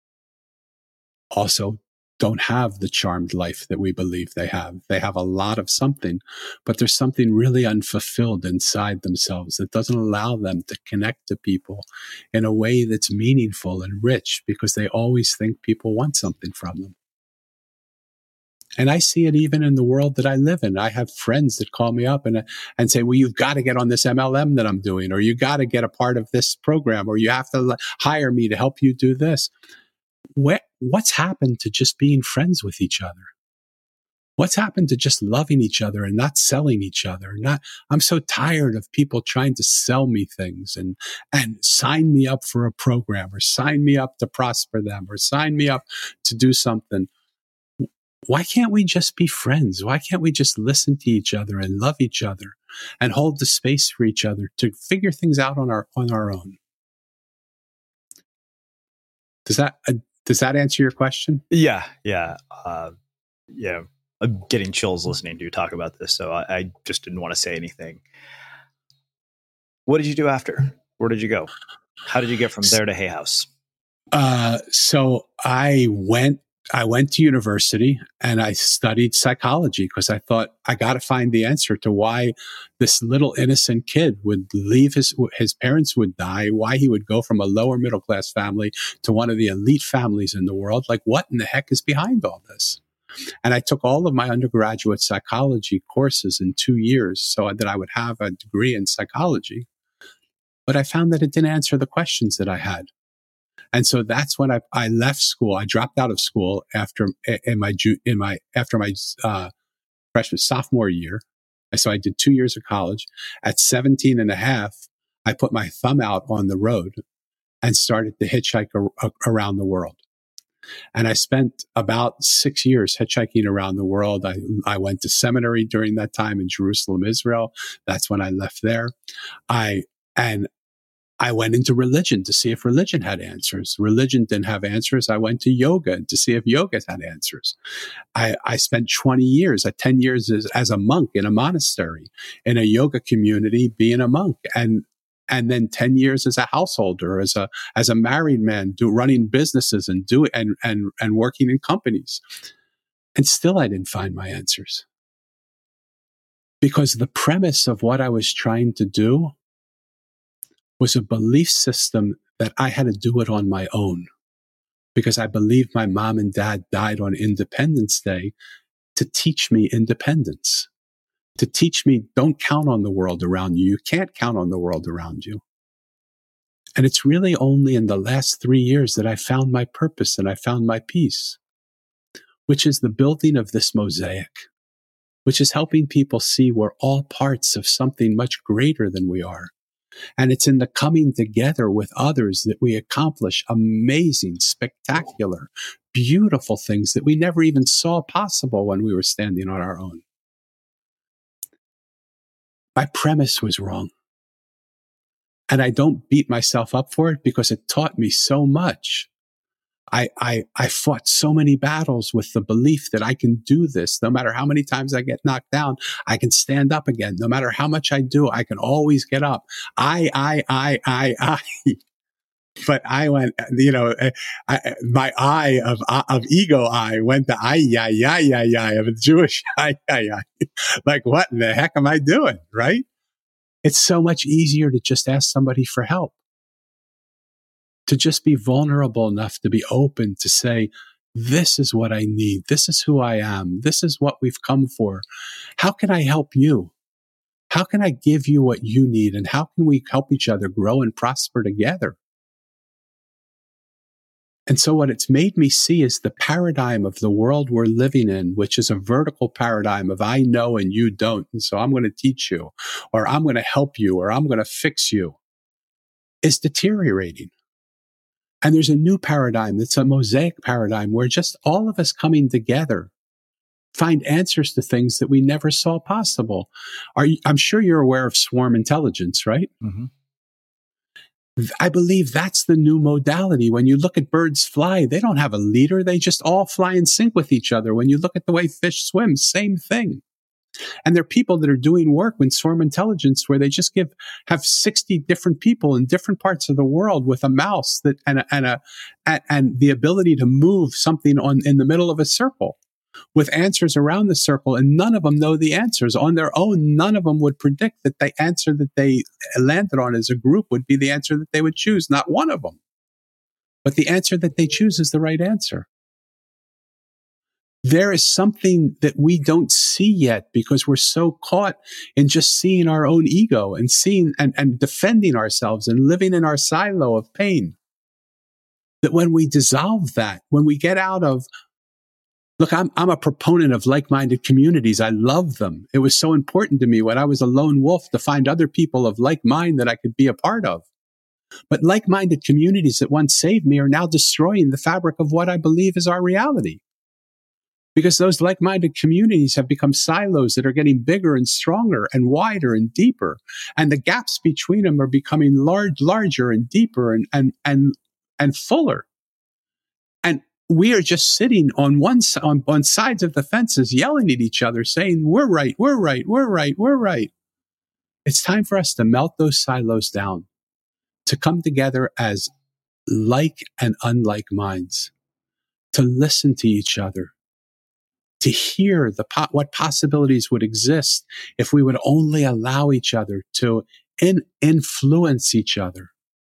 C: also don't have the charmed life that we believe they have. They have a lot of something, but there's something really unfulfilled inside themselves that doesn't allow them to connect to people in a way that's meaningful and rich, because they always think people want something from them. And I see it even in the world that I live in. I have friends that call me up and, and say, well, you've got to get on this M L M that I'm doing, or you got to get a part of this program, or you have to hire me to help you do this. What, what's happened to just being friends with each other? What's happened to just loving each other and not selling each other? Not, I'm so tired of people trying to sell me things and, and sign me up for a program, or sign me up to prosper them, or sign me up to do something. Why can't we just be friends? Why can't we just listen to each other and love each other and hold the space for each other to figure things out on our, on our own? Does that, uh, does that answer your question?
B: Yeah. Yeah. Uh, yeah. I'm getting chills listening to you talk about this. So I, I just didn't want to say anything. What did you do after? Where did you go? How did you get from there to Hay House?
C: Uh, so I went I went to university and I studied psychology, because I thought I got to find the answer to why this little innocent kid would leave his, his parents would die, why he would go from a lower middle class family to one of the elite families in the world. Like, what in the heck is behind all this? And I took all of my undergraduate psychology courses in two years so that I would have a degree in psychology. But I found that it didn't answer the questions that I had. And so that's when I, I left school. I dropped out of school after in my in my after my uh, freshman sophomore year. So I did two years of college. At seventeen and a half, I put my thumb out on the road and started to hitchhike a, a, around the world. And I spent about six years hitchhiking around the world. I, I went to seminary during that time in Jerusalem, Israel. That's when I left there. I and I went into religion to see if religion had answers. Religion didn't have answers. I went to yoga to see if yoga had answers. I, I spent twenty years, uh, ten years as, as a monk in a monastery, in a yoga community, being a monk. And, and then ten years as a householder, as a, as a married man, do, running businesses and do and, and, and working in companies. And still I didn't find my answers. Because the premise of what I was trying to do was a belief system that I had to do it on my own, because I believe my mom and dad died on Independence Day to teach me independence, to teach me don't count on the world around you. You can't count on the world around you. And it's really only in the last three years that I found my purpose and I found my peace, which is the building of this mosaic, which is helping people see we're all parts of something much greater than we are. And it's in the coming together with others that we accomplish amazing, spectacular, beautiful things that we never even saw possible when we were standing on our own. My premise was wrong. And I don't beat myself up for it, because it taught me so much. I, I, I fought so many battles with the belief that I can do this. No matter how many times I get knocked down, I can stand up again. No matter how much I do, I can always get up. I, I, I, I, I. But I went, you know, I, my I of, of ego I went to I, yeah, yeah, yeah, yeah, of a Jewish I, yeah, yeah. Like, what in the heck am I doing? Right? It's so much easier to just ask somebody for help. To just be vulnerable enough to be open to say, this is what I need. This is who I am. This is what we've come for. How can I help you? How can I give you what you need? And how can we help each other grow and prosper together? And so what it's made me see is the paradigm of the world we're living in, which is a vertical paradigm of I know and you don't. And so I'm going to teach you, or I'm going to help you, or I'm going to fix you, is deteriorating. And there's a new paradigm that's a mosaic paradigm where just all of us coming together find answers to things that we never saw possible. Are you, I'm sure you're aware of swarm intelligence, right?
B: Mm-hmm.
C: I believe that's the new modality. When you look at birds fly, they don't have a leader. They just all fly in sync with each other. When you look at the way fish swim, same thing. And there are people that are doing work with Swarm Intelligence where they just give, have sixty different people in different parts of the world with a mouse that, and a, and a, and, and the ability to move something on in the middle of a circle with answers around the circle. And none of them know the answers on their own. None of them would predict that the answer that they landed on as a group would be the answer that they would choose. Not one of them. But the answer that they choose is the right answer. There is something that we don't see yet because we're so caught in just seeing our own ego and seeing and, and defending ourselves and living in our silo of pain. That when we dissolve that, when we get out of, look, I'm, I'm a proponent of like-minded communities. I love them. It was so important to me when I was a lone wolf to find other people of like mind that I could be a part of. But like-minded communities that once saved me are now destroying the fabric of what I believe is our reality. Because those like-minded communities have become silos that are getting bigger and stronger and wider and deeper. And the gaps between them are becoming large, larger and deeper and, and, and, and fuller. And we are just sitting on one, on, on sides of the fences, yelling at each other, saying, we're right, we're right, we're right, we're right. It's time for us to melt those silos down, to come together as like and unlike minds, to listen to each other, to hear the po- what possibilities would exist if we would only allow each other to in- influence each other.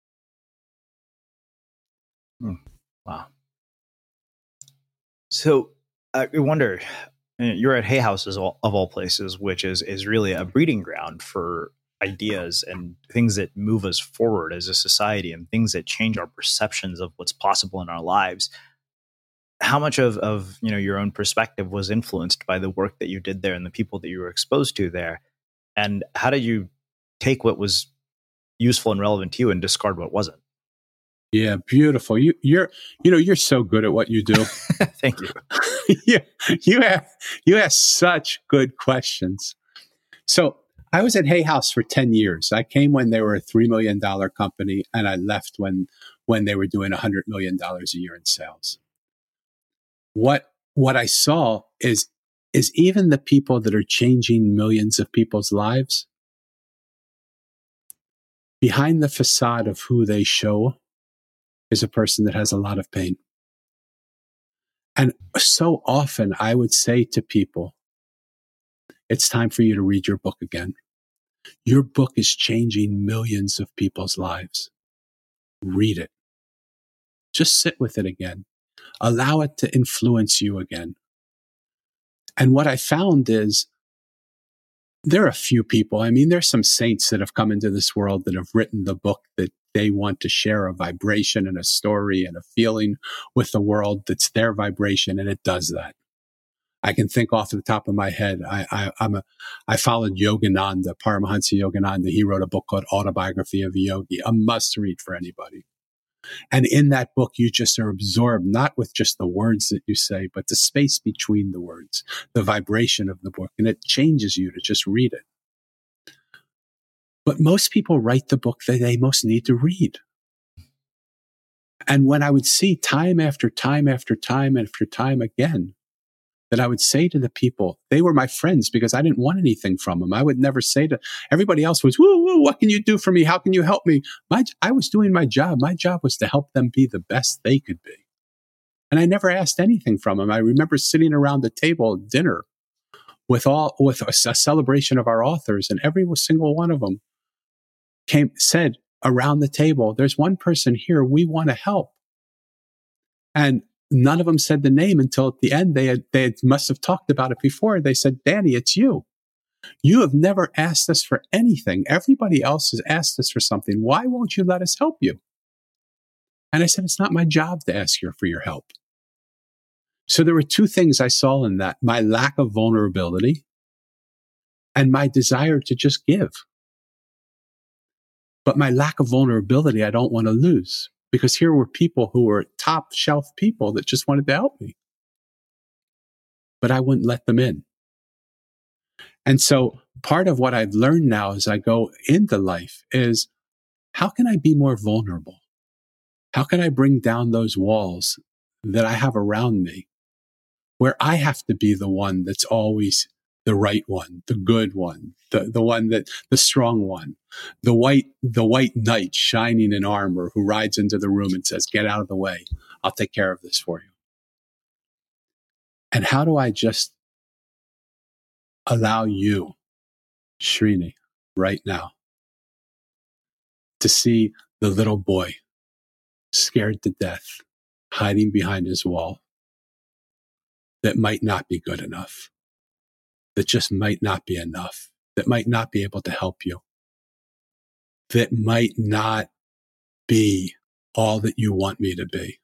B: Hmm. Wow. So I wonder, you're at Hay House of all, of all places, which is is really a breeding ground for ideas and things that move us forward as a society and things that change our perceptions of what's possible in our lives. How much of, of you know your own perspective was influenced by the work that you did there and the people that you were exposed to there? And how did you take what was useful and relevant to you and discard what wasn't?
C: Yeah, beautiful. You, you're, you know, you're so good at what you do.
B: Thank you.
C: you, you have, you ask such good questions. So I was at Hay House for ten years. I came when they were a three million dollars company, and I left when, when they were doing one hundred million dollars a year in sales. What, what I saw is, is even the people that are changing millions of people's lives, behind the facade of who they show is a person that has a lot of pain. And so often I would say to people, it's time for you to read your book again. Your book is changing millions of people's lives. Read it. Just sit with it again. Allow it to influence you again. And what I found is there are a few people. I mean, there's some saints that have come into this world that have written the book that they want to share a vibration and a story and a feeling with the world that's their vibration, and it does that. I can think off the top of my head. I, I, I'm a, I followed Yogananda, Paramahansa Yogananda. He wrote a book called Autobiography of a Yogi, a must read for anybody. And in that book, you just are absorbed, not with just the words that you say, but the space between the words, the vibration of the book. And it changes you to just read it. But most people write the book that they most need to read. And when I would see time after time after time after time again, that I would say to the people, they were my friends because I didn't want anything from them. I would never say to everybody else was, woo, woo, what can you do for me? How can you help me? My, I was doing my job. My job was to help them be the best they could be. And I never asked anything from them. I remember sitting around the table at dinner with all, with a, a celebration of our authors, and every single one of them came, said around the table, there's one person here we want to help. And none of them said the name until at the end. They had, they had, must have talked about it before. They said, Danny, it's you. You have never asked us for anything. Everybody else has asked us for something. Why won't you let us help you? And I said, it's not my job to ask you for your help. So there were two things I saw in that: my lack of vulnerability and my desire to just give. But my lack of vulnerability, I don't want to lose. Because here were people who were top shelf people that just wanted to help me. But I wouldn't let them in. And so part of what I've learned now as I go into life is, how can I be more vulnerable? How can I bring down those walls that I have around me, where I have to be the one that's always the right one, the good one, the, the one that, the strong one, the white, the white knight shining in armor who rides into the room and says, get out of the way. I'll take care of this for you. And how do I just allow you, Srini, right now, to see the little boy scared to death, hiding behind his wall, that might not be good enough, that just might not be enough, that might not be able to help you, that might not be all that you want me to be.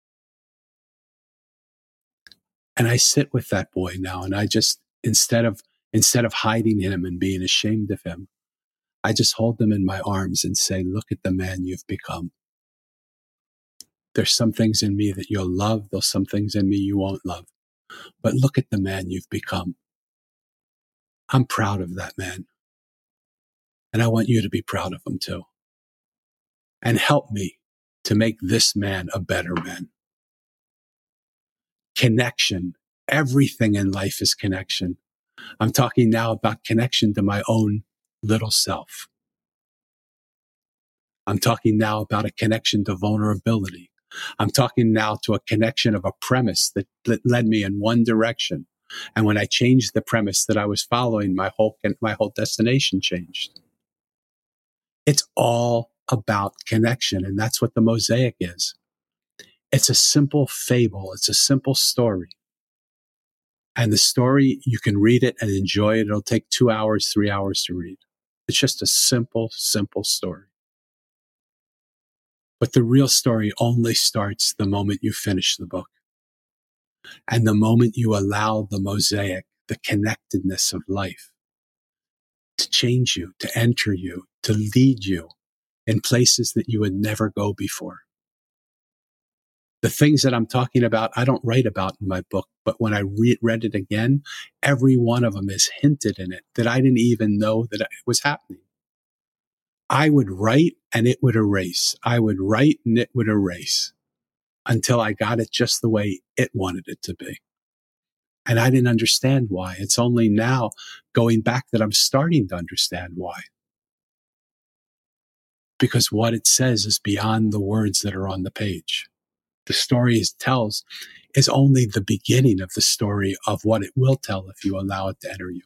C: And I sit with that boy now, and I just, instead of, instead of hiding him and being ashamed of him, I just hold him in my arms and say, look at the man you've become. There's some things in me that you'll love. There's some things in me you won't love. But look at the man you've become. I'm proud of that man. And I want you to be proud of him too. And help me to make this man a better man. Connection. Everything in life is connection. I'm talking now about connection to my own little self. I'm talking now about a connection to vulnerability. I'm talking now to a connection of a premise that, that led me in one direction. And when I changed the premise that I was following, my whole, my whole destination changed. It's all about connection. And that's what the mosaic is. It's a simple fable. It's a simple story. And the story, you can read it and enjoy it. It'll take two hours, three hours to read. It's just a simple, simple story. But the real story only starts the moment you finish the book. And the moment you allow the mosaic, the connectedness of life, to change you, to enter you, to lead you in places that you would never go before. The things that I'm talking about, I don't write about in my book, but when I re- read it again, every one of them is hinted in it that I didn't even know that it was happening. I would write and it would erase. I would write and it would erase until I got it just the way it wanted it to be. And I didn't understand why. It's only now going back that I'm starting to understand why. Because what it says is beyond the words that are on the page. The story it tells is only the beginning of the story of what it will tell if you allow it to enter you.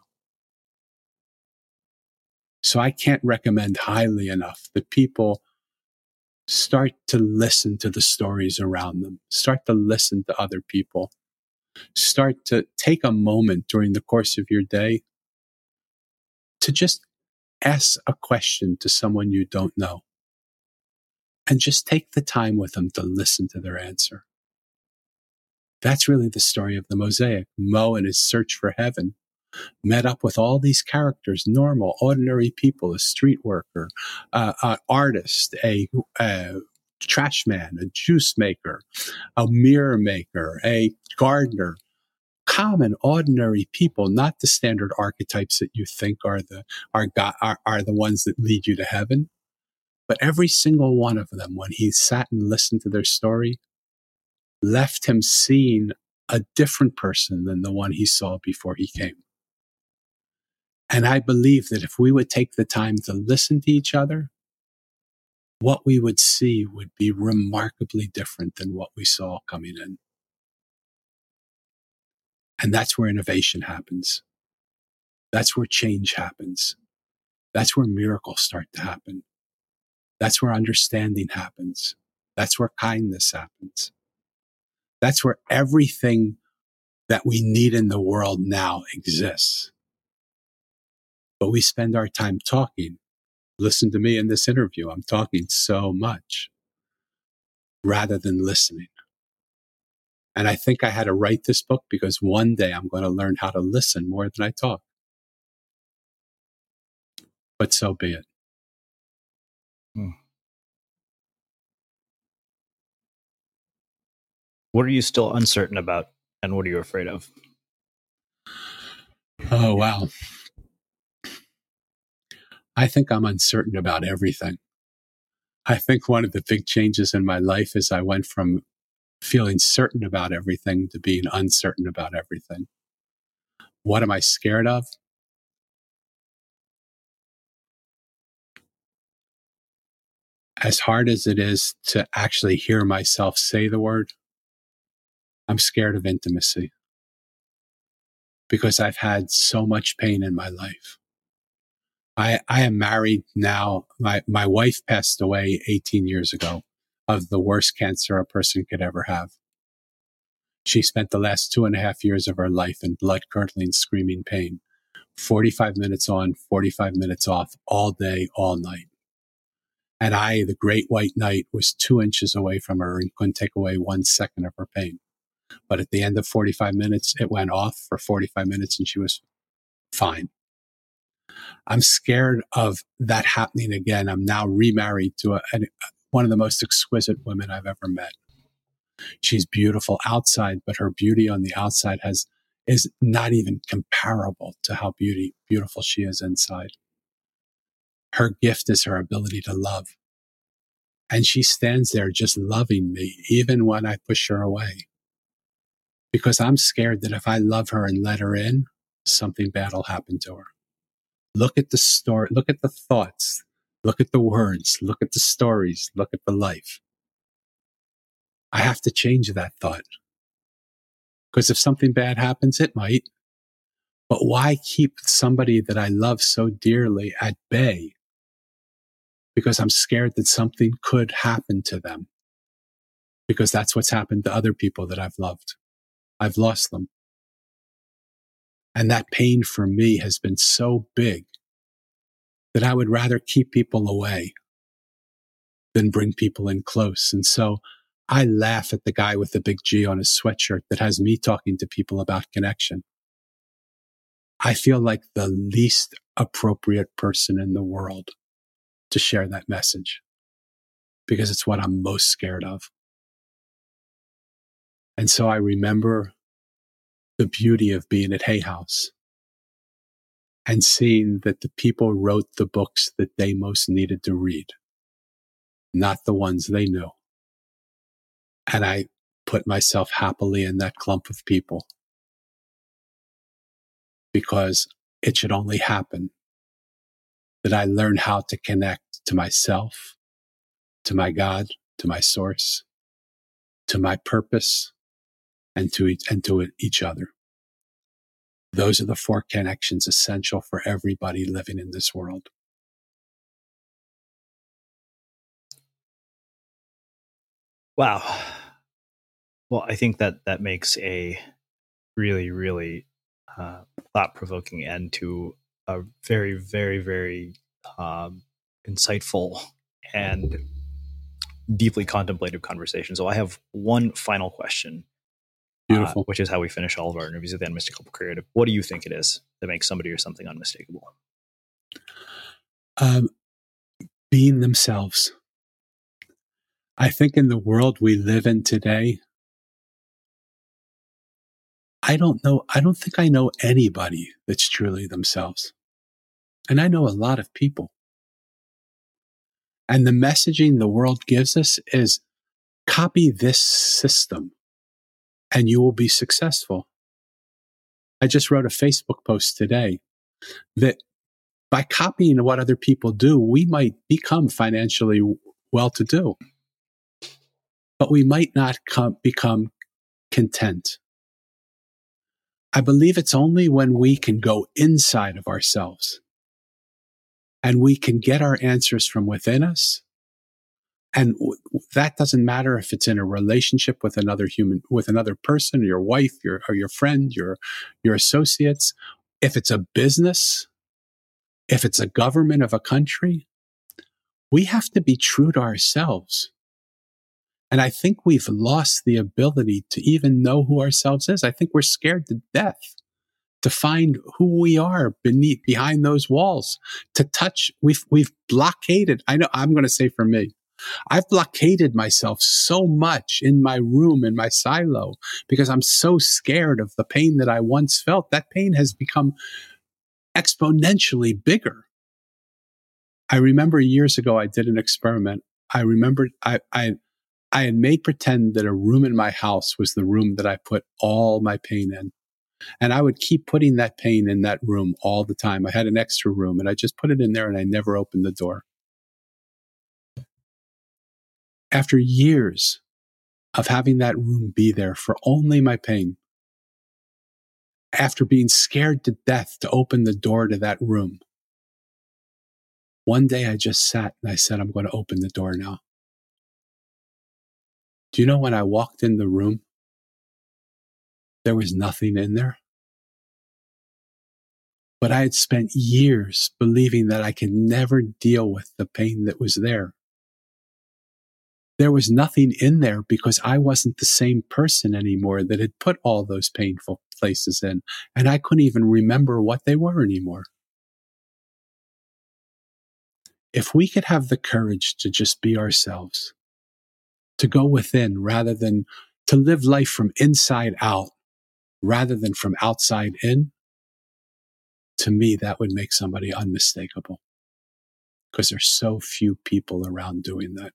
C: So I can't recommend highly enough that people start to listen to the stories around them, start to listen to other people, start to take a moment during the course of your day to just ask a question to someone you don't know. And just take the time with them to listen to their answer. That's really the story of the mosaic. Mo, in his search for heaven, met up with all these characters, normal, ordinary people, a street worker, uh, an artist, a, a trash man, a juice maker, a mirror maker, a gardener, common, ordinary people, not the standard archetypes that you think are the, are, God, are, are the ones that lead you to heaven. But every single one of them, when he sat and listened to their story, left him seeing a different person than the one he saw before he came. And I believe that if we would take the time to listen to each other, what we would see would be remarkably different than what we saw coming in. And that's where innovation happens. That's where change happens. That's where miracles start to happen. That's where understanding happens. That's where kindness happens. That's where everything that we need in the world now exists. But we spend our time talking. Listen to me in this interview. I'm talking so much rather than listening. And I think I had to write this book because one day I'm going to learn how to listen more than I talk. But so be it.
B: Hmm. What are you still uncertain about, and what are you afraid of?
C: Oh, wow. I think I'm uncertain about everything. I think one of the big changes in my life is I went from feeling certain about everything to being uncertain about everything. What am I scared of? As hard as it is to actually hear myself say the word, I'm scared of intimacy because I've had so much pain in my life. I, I am married now. My, my wife passed away eighteen years ago of the worst cancer a person could ever have. She spent the last two and a half years of her life in blood-curdling, screaming pain. forty-five minutes on, forty-five minutes off, all day, all night. And I, the great white knight, was two inches away from her and couldn't take away one second of her pain. But at the end of forty-five minutes, it went off for forty-five minutes and she was fine. I'm scared of that happening again. I'm now remarried to a, a, one of the most exquisite women I've ever met. She's beautiful outside, but her beauty on the outside has is not even comparable to how beauty, beautiful she is inside. Her gift is her ability to love. And she stands there just loving me, even when I push her away. Because I'm scared that if I love her and let her in, something bad will happen to her. Look at the story, look at the thoughts, look at the words, look at the stories, look at the life. I have to change that thought. Because if something bad happens, it might. But why keep somebody that I love so dearly at bay? Because I'm scared that something could happen to them. Because that's what's happened to other people that I've loved. I've lost them. And that pain for me has been so big that I would rather keep people away than bring people in close. And so I laugh at the guy with the big G on his sweatshirt that has me talking to people about connection. I feel like the least appropriate person in the world to share that message because it's what I'm most scared of. And so I remember the beauty of being at Hay House and seeing that the people wrote the books that they most needed to read, not the ones they knew. And I put myself happily in that clump of people because it should only happen that I learn how to connect to myself, to my God, to my source, to my purpose, and to each, and to each other. Those are the four connections essential for everybody living in this world.
B: Wow. Well, I think that that makes a really, really uh, thought-provoking end to a very, very, very um, insightful and deeply contemplative conversation. So I have one final question.
C: Beautiful.
B: Uh, which is how we finish all of our interviews at the Unmistakable Creative. What do you think it is that makes somebody or something unmistakable?
C: Um, being themselves. I think in the world we live in today, I don't know, I don't think I know anybody that's truly themselves. And I know a lot of people. And the messaging the world gives us is copy this system and you will be successful. I just wrote a Facebook post today that by copying what other people do, we might become financially well-to-do, but we might not come, become content. I believe it's only when we can go inside of ourselves and we can get our answers from within us. And w- that doesn't matter if it's in a relationship with another human, with another person, your wife, your, or your friend, your, your associates. If it's a business, if it's a government of a country, we have to be true to ourselves. And I think we've lost the ability to even know who ourselves is. I think we're scared to death to find who we are beneath, behind those walls, to touch. We've, we've blockaded. I know I'm going to say for me, I've blockaded myself so much in my room, in my silo, because I'm so scared of the pain that I once felt. That pain has become exponentially bigger. I remember years ago, I did an experiment. I remembered I, I, I had made pretend that a room in my house was the room that I put all my pain in. And I would keep putting that pain in that room all the time. I had an extra room and I just put it in there and I never opened the door. After years of having that room be there for only my pain, after being scared to death to open the door to that room, one day I just sat and I said, I'm going to open the door now. Do you know when I walked in the room, there was nothing in there? But I had spent years believing that I could never deal with the pain that was there. There was nothing in there because I wasn't the same person anymore that had put all those painful places in, and I couldn't even remember what they were anymore. If we could have the courage to just be ourselves, to go within rather than to live life from inside out, rather than from outside in, to me, that would make somebody unmistakable, because there's so few people around doing that.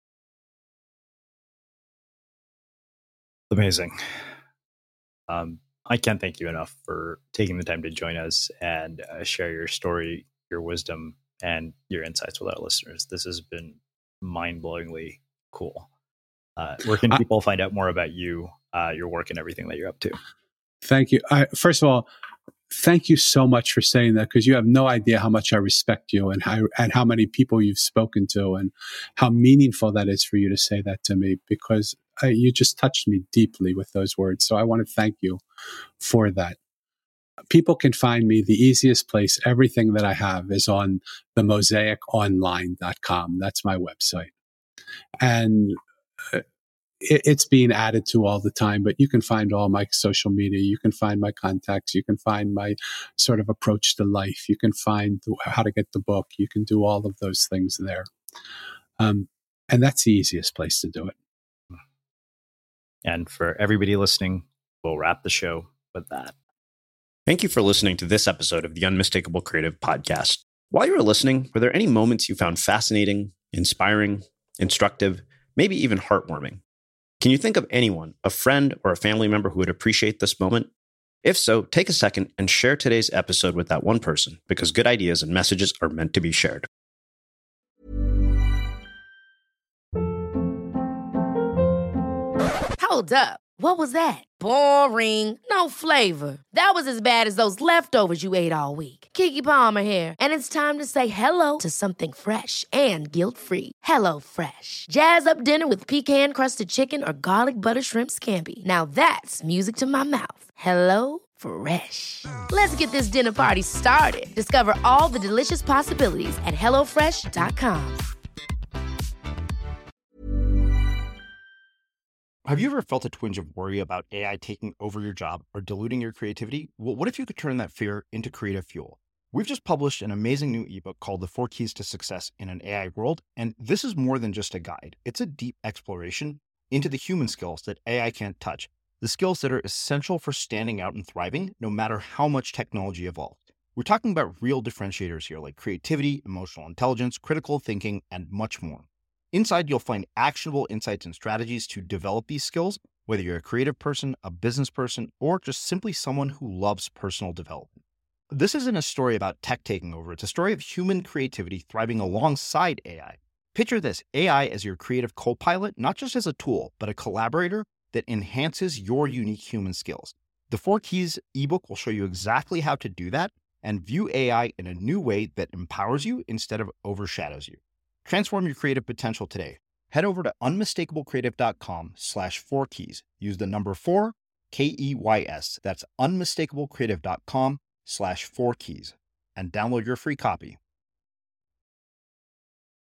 B: Amazing. Um, I can't thank you enough for taking the time to join us and uh, share your story, your wisdom, and your insights with our listeners. This has been mind-blowingly cool. Uh, where can people I, find out more about you, uh, your work, and everything that you're up to?
C: Thank you. I, first of all, thank you so much for saying that, because you have no idea how much I respect you and how and how many people you've spoken to and how meaningful that is for you to say that to me, because I, you just touched me deeply with those words. So I want to thank you for that. People can find me. The easiest place, everything that I have is on the mosaic online dot com. That's my website. And uh, it, it's being added to all the time, but you can find all my social media. You can find my contacts. You can find my sort of approach to life. You can find how to get the book. You can do all of those things there. Um, and that's the easiest place to do it.
B: And for everybody listening, we'll wrap the show with that.
K: Thank you for listening to this episode of the Unmistakable Creative Podcast. While you were listening, were there any moments you found fascinating, inspiring, instructive, maybe even heartwarming? Can you think of anyone, a friend or a family member who would appreciate this moment? If so, take a second and share today's episode with that one person, because good ideas and messages are meant to be shared.
D: Hold up. What was that? Boring. No flavor. That was as bad as those leftovers you ate all week. Keke Palmer here, and it's time to say hello to something fresh and guilt-free. Hello Fresh. Jazz up dinner with pecan-crusted chicken or garlic butter shrimp scampi. Now that's music to my mouth. Hello Fresh. Let's get this dinner party started. Discover all the delicious possibilities at hello fresh dot com.
A: Have you ever felt a twinge of worry about A I taking over your job or diluting your creativity? Well, what if you could turn that fear into creative fuel? We've just published an amazing new ebook called The Four Keys to Success in an A I World, and this is more than just a guide. It's a deep exploration into the human skills that A I can't touch, the skills that are essential for standing out and thriving, no matter how much technology evolves. We're talking about real differentiators here, like creativity, emotional intelligence, critical thinking, and much more. Inside, you'll find actionable insights and strategies to develop these skills, whether you're a creative person, a business person, or just simply someone who loves personal development. This isn't a story about tech taking over. It's a story of human creativity thriving alongside A I. Picture this, A I as your creative co-pilot, not just as a tool, but a collaborator that enhances your unique human skills. The Four Keys ebook will show you exactly how to do that and view A I in a new way that empowers you instead of overshadows you. Transform your creative potential today. Head over to unmistakablecreative.com slash four keys. Use the number four, K E Y S. That's unmistakablecreative.com slash four keys and download your free copy.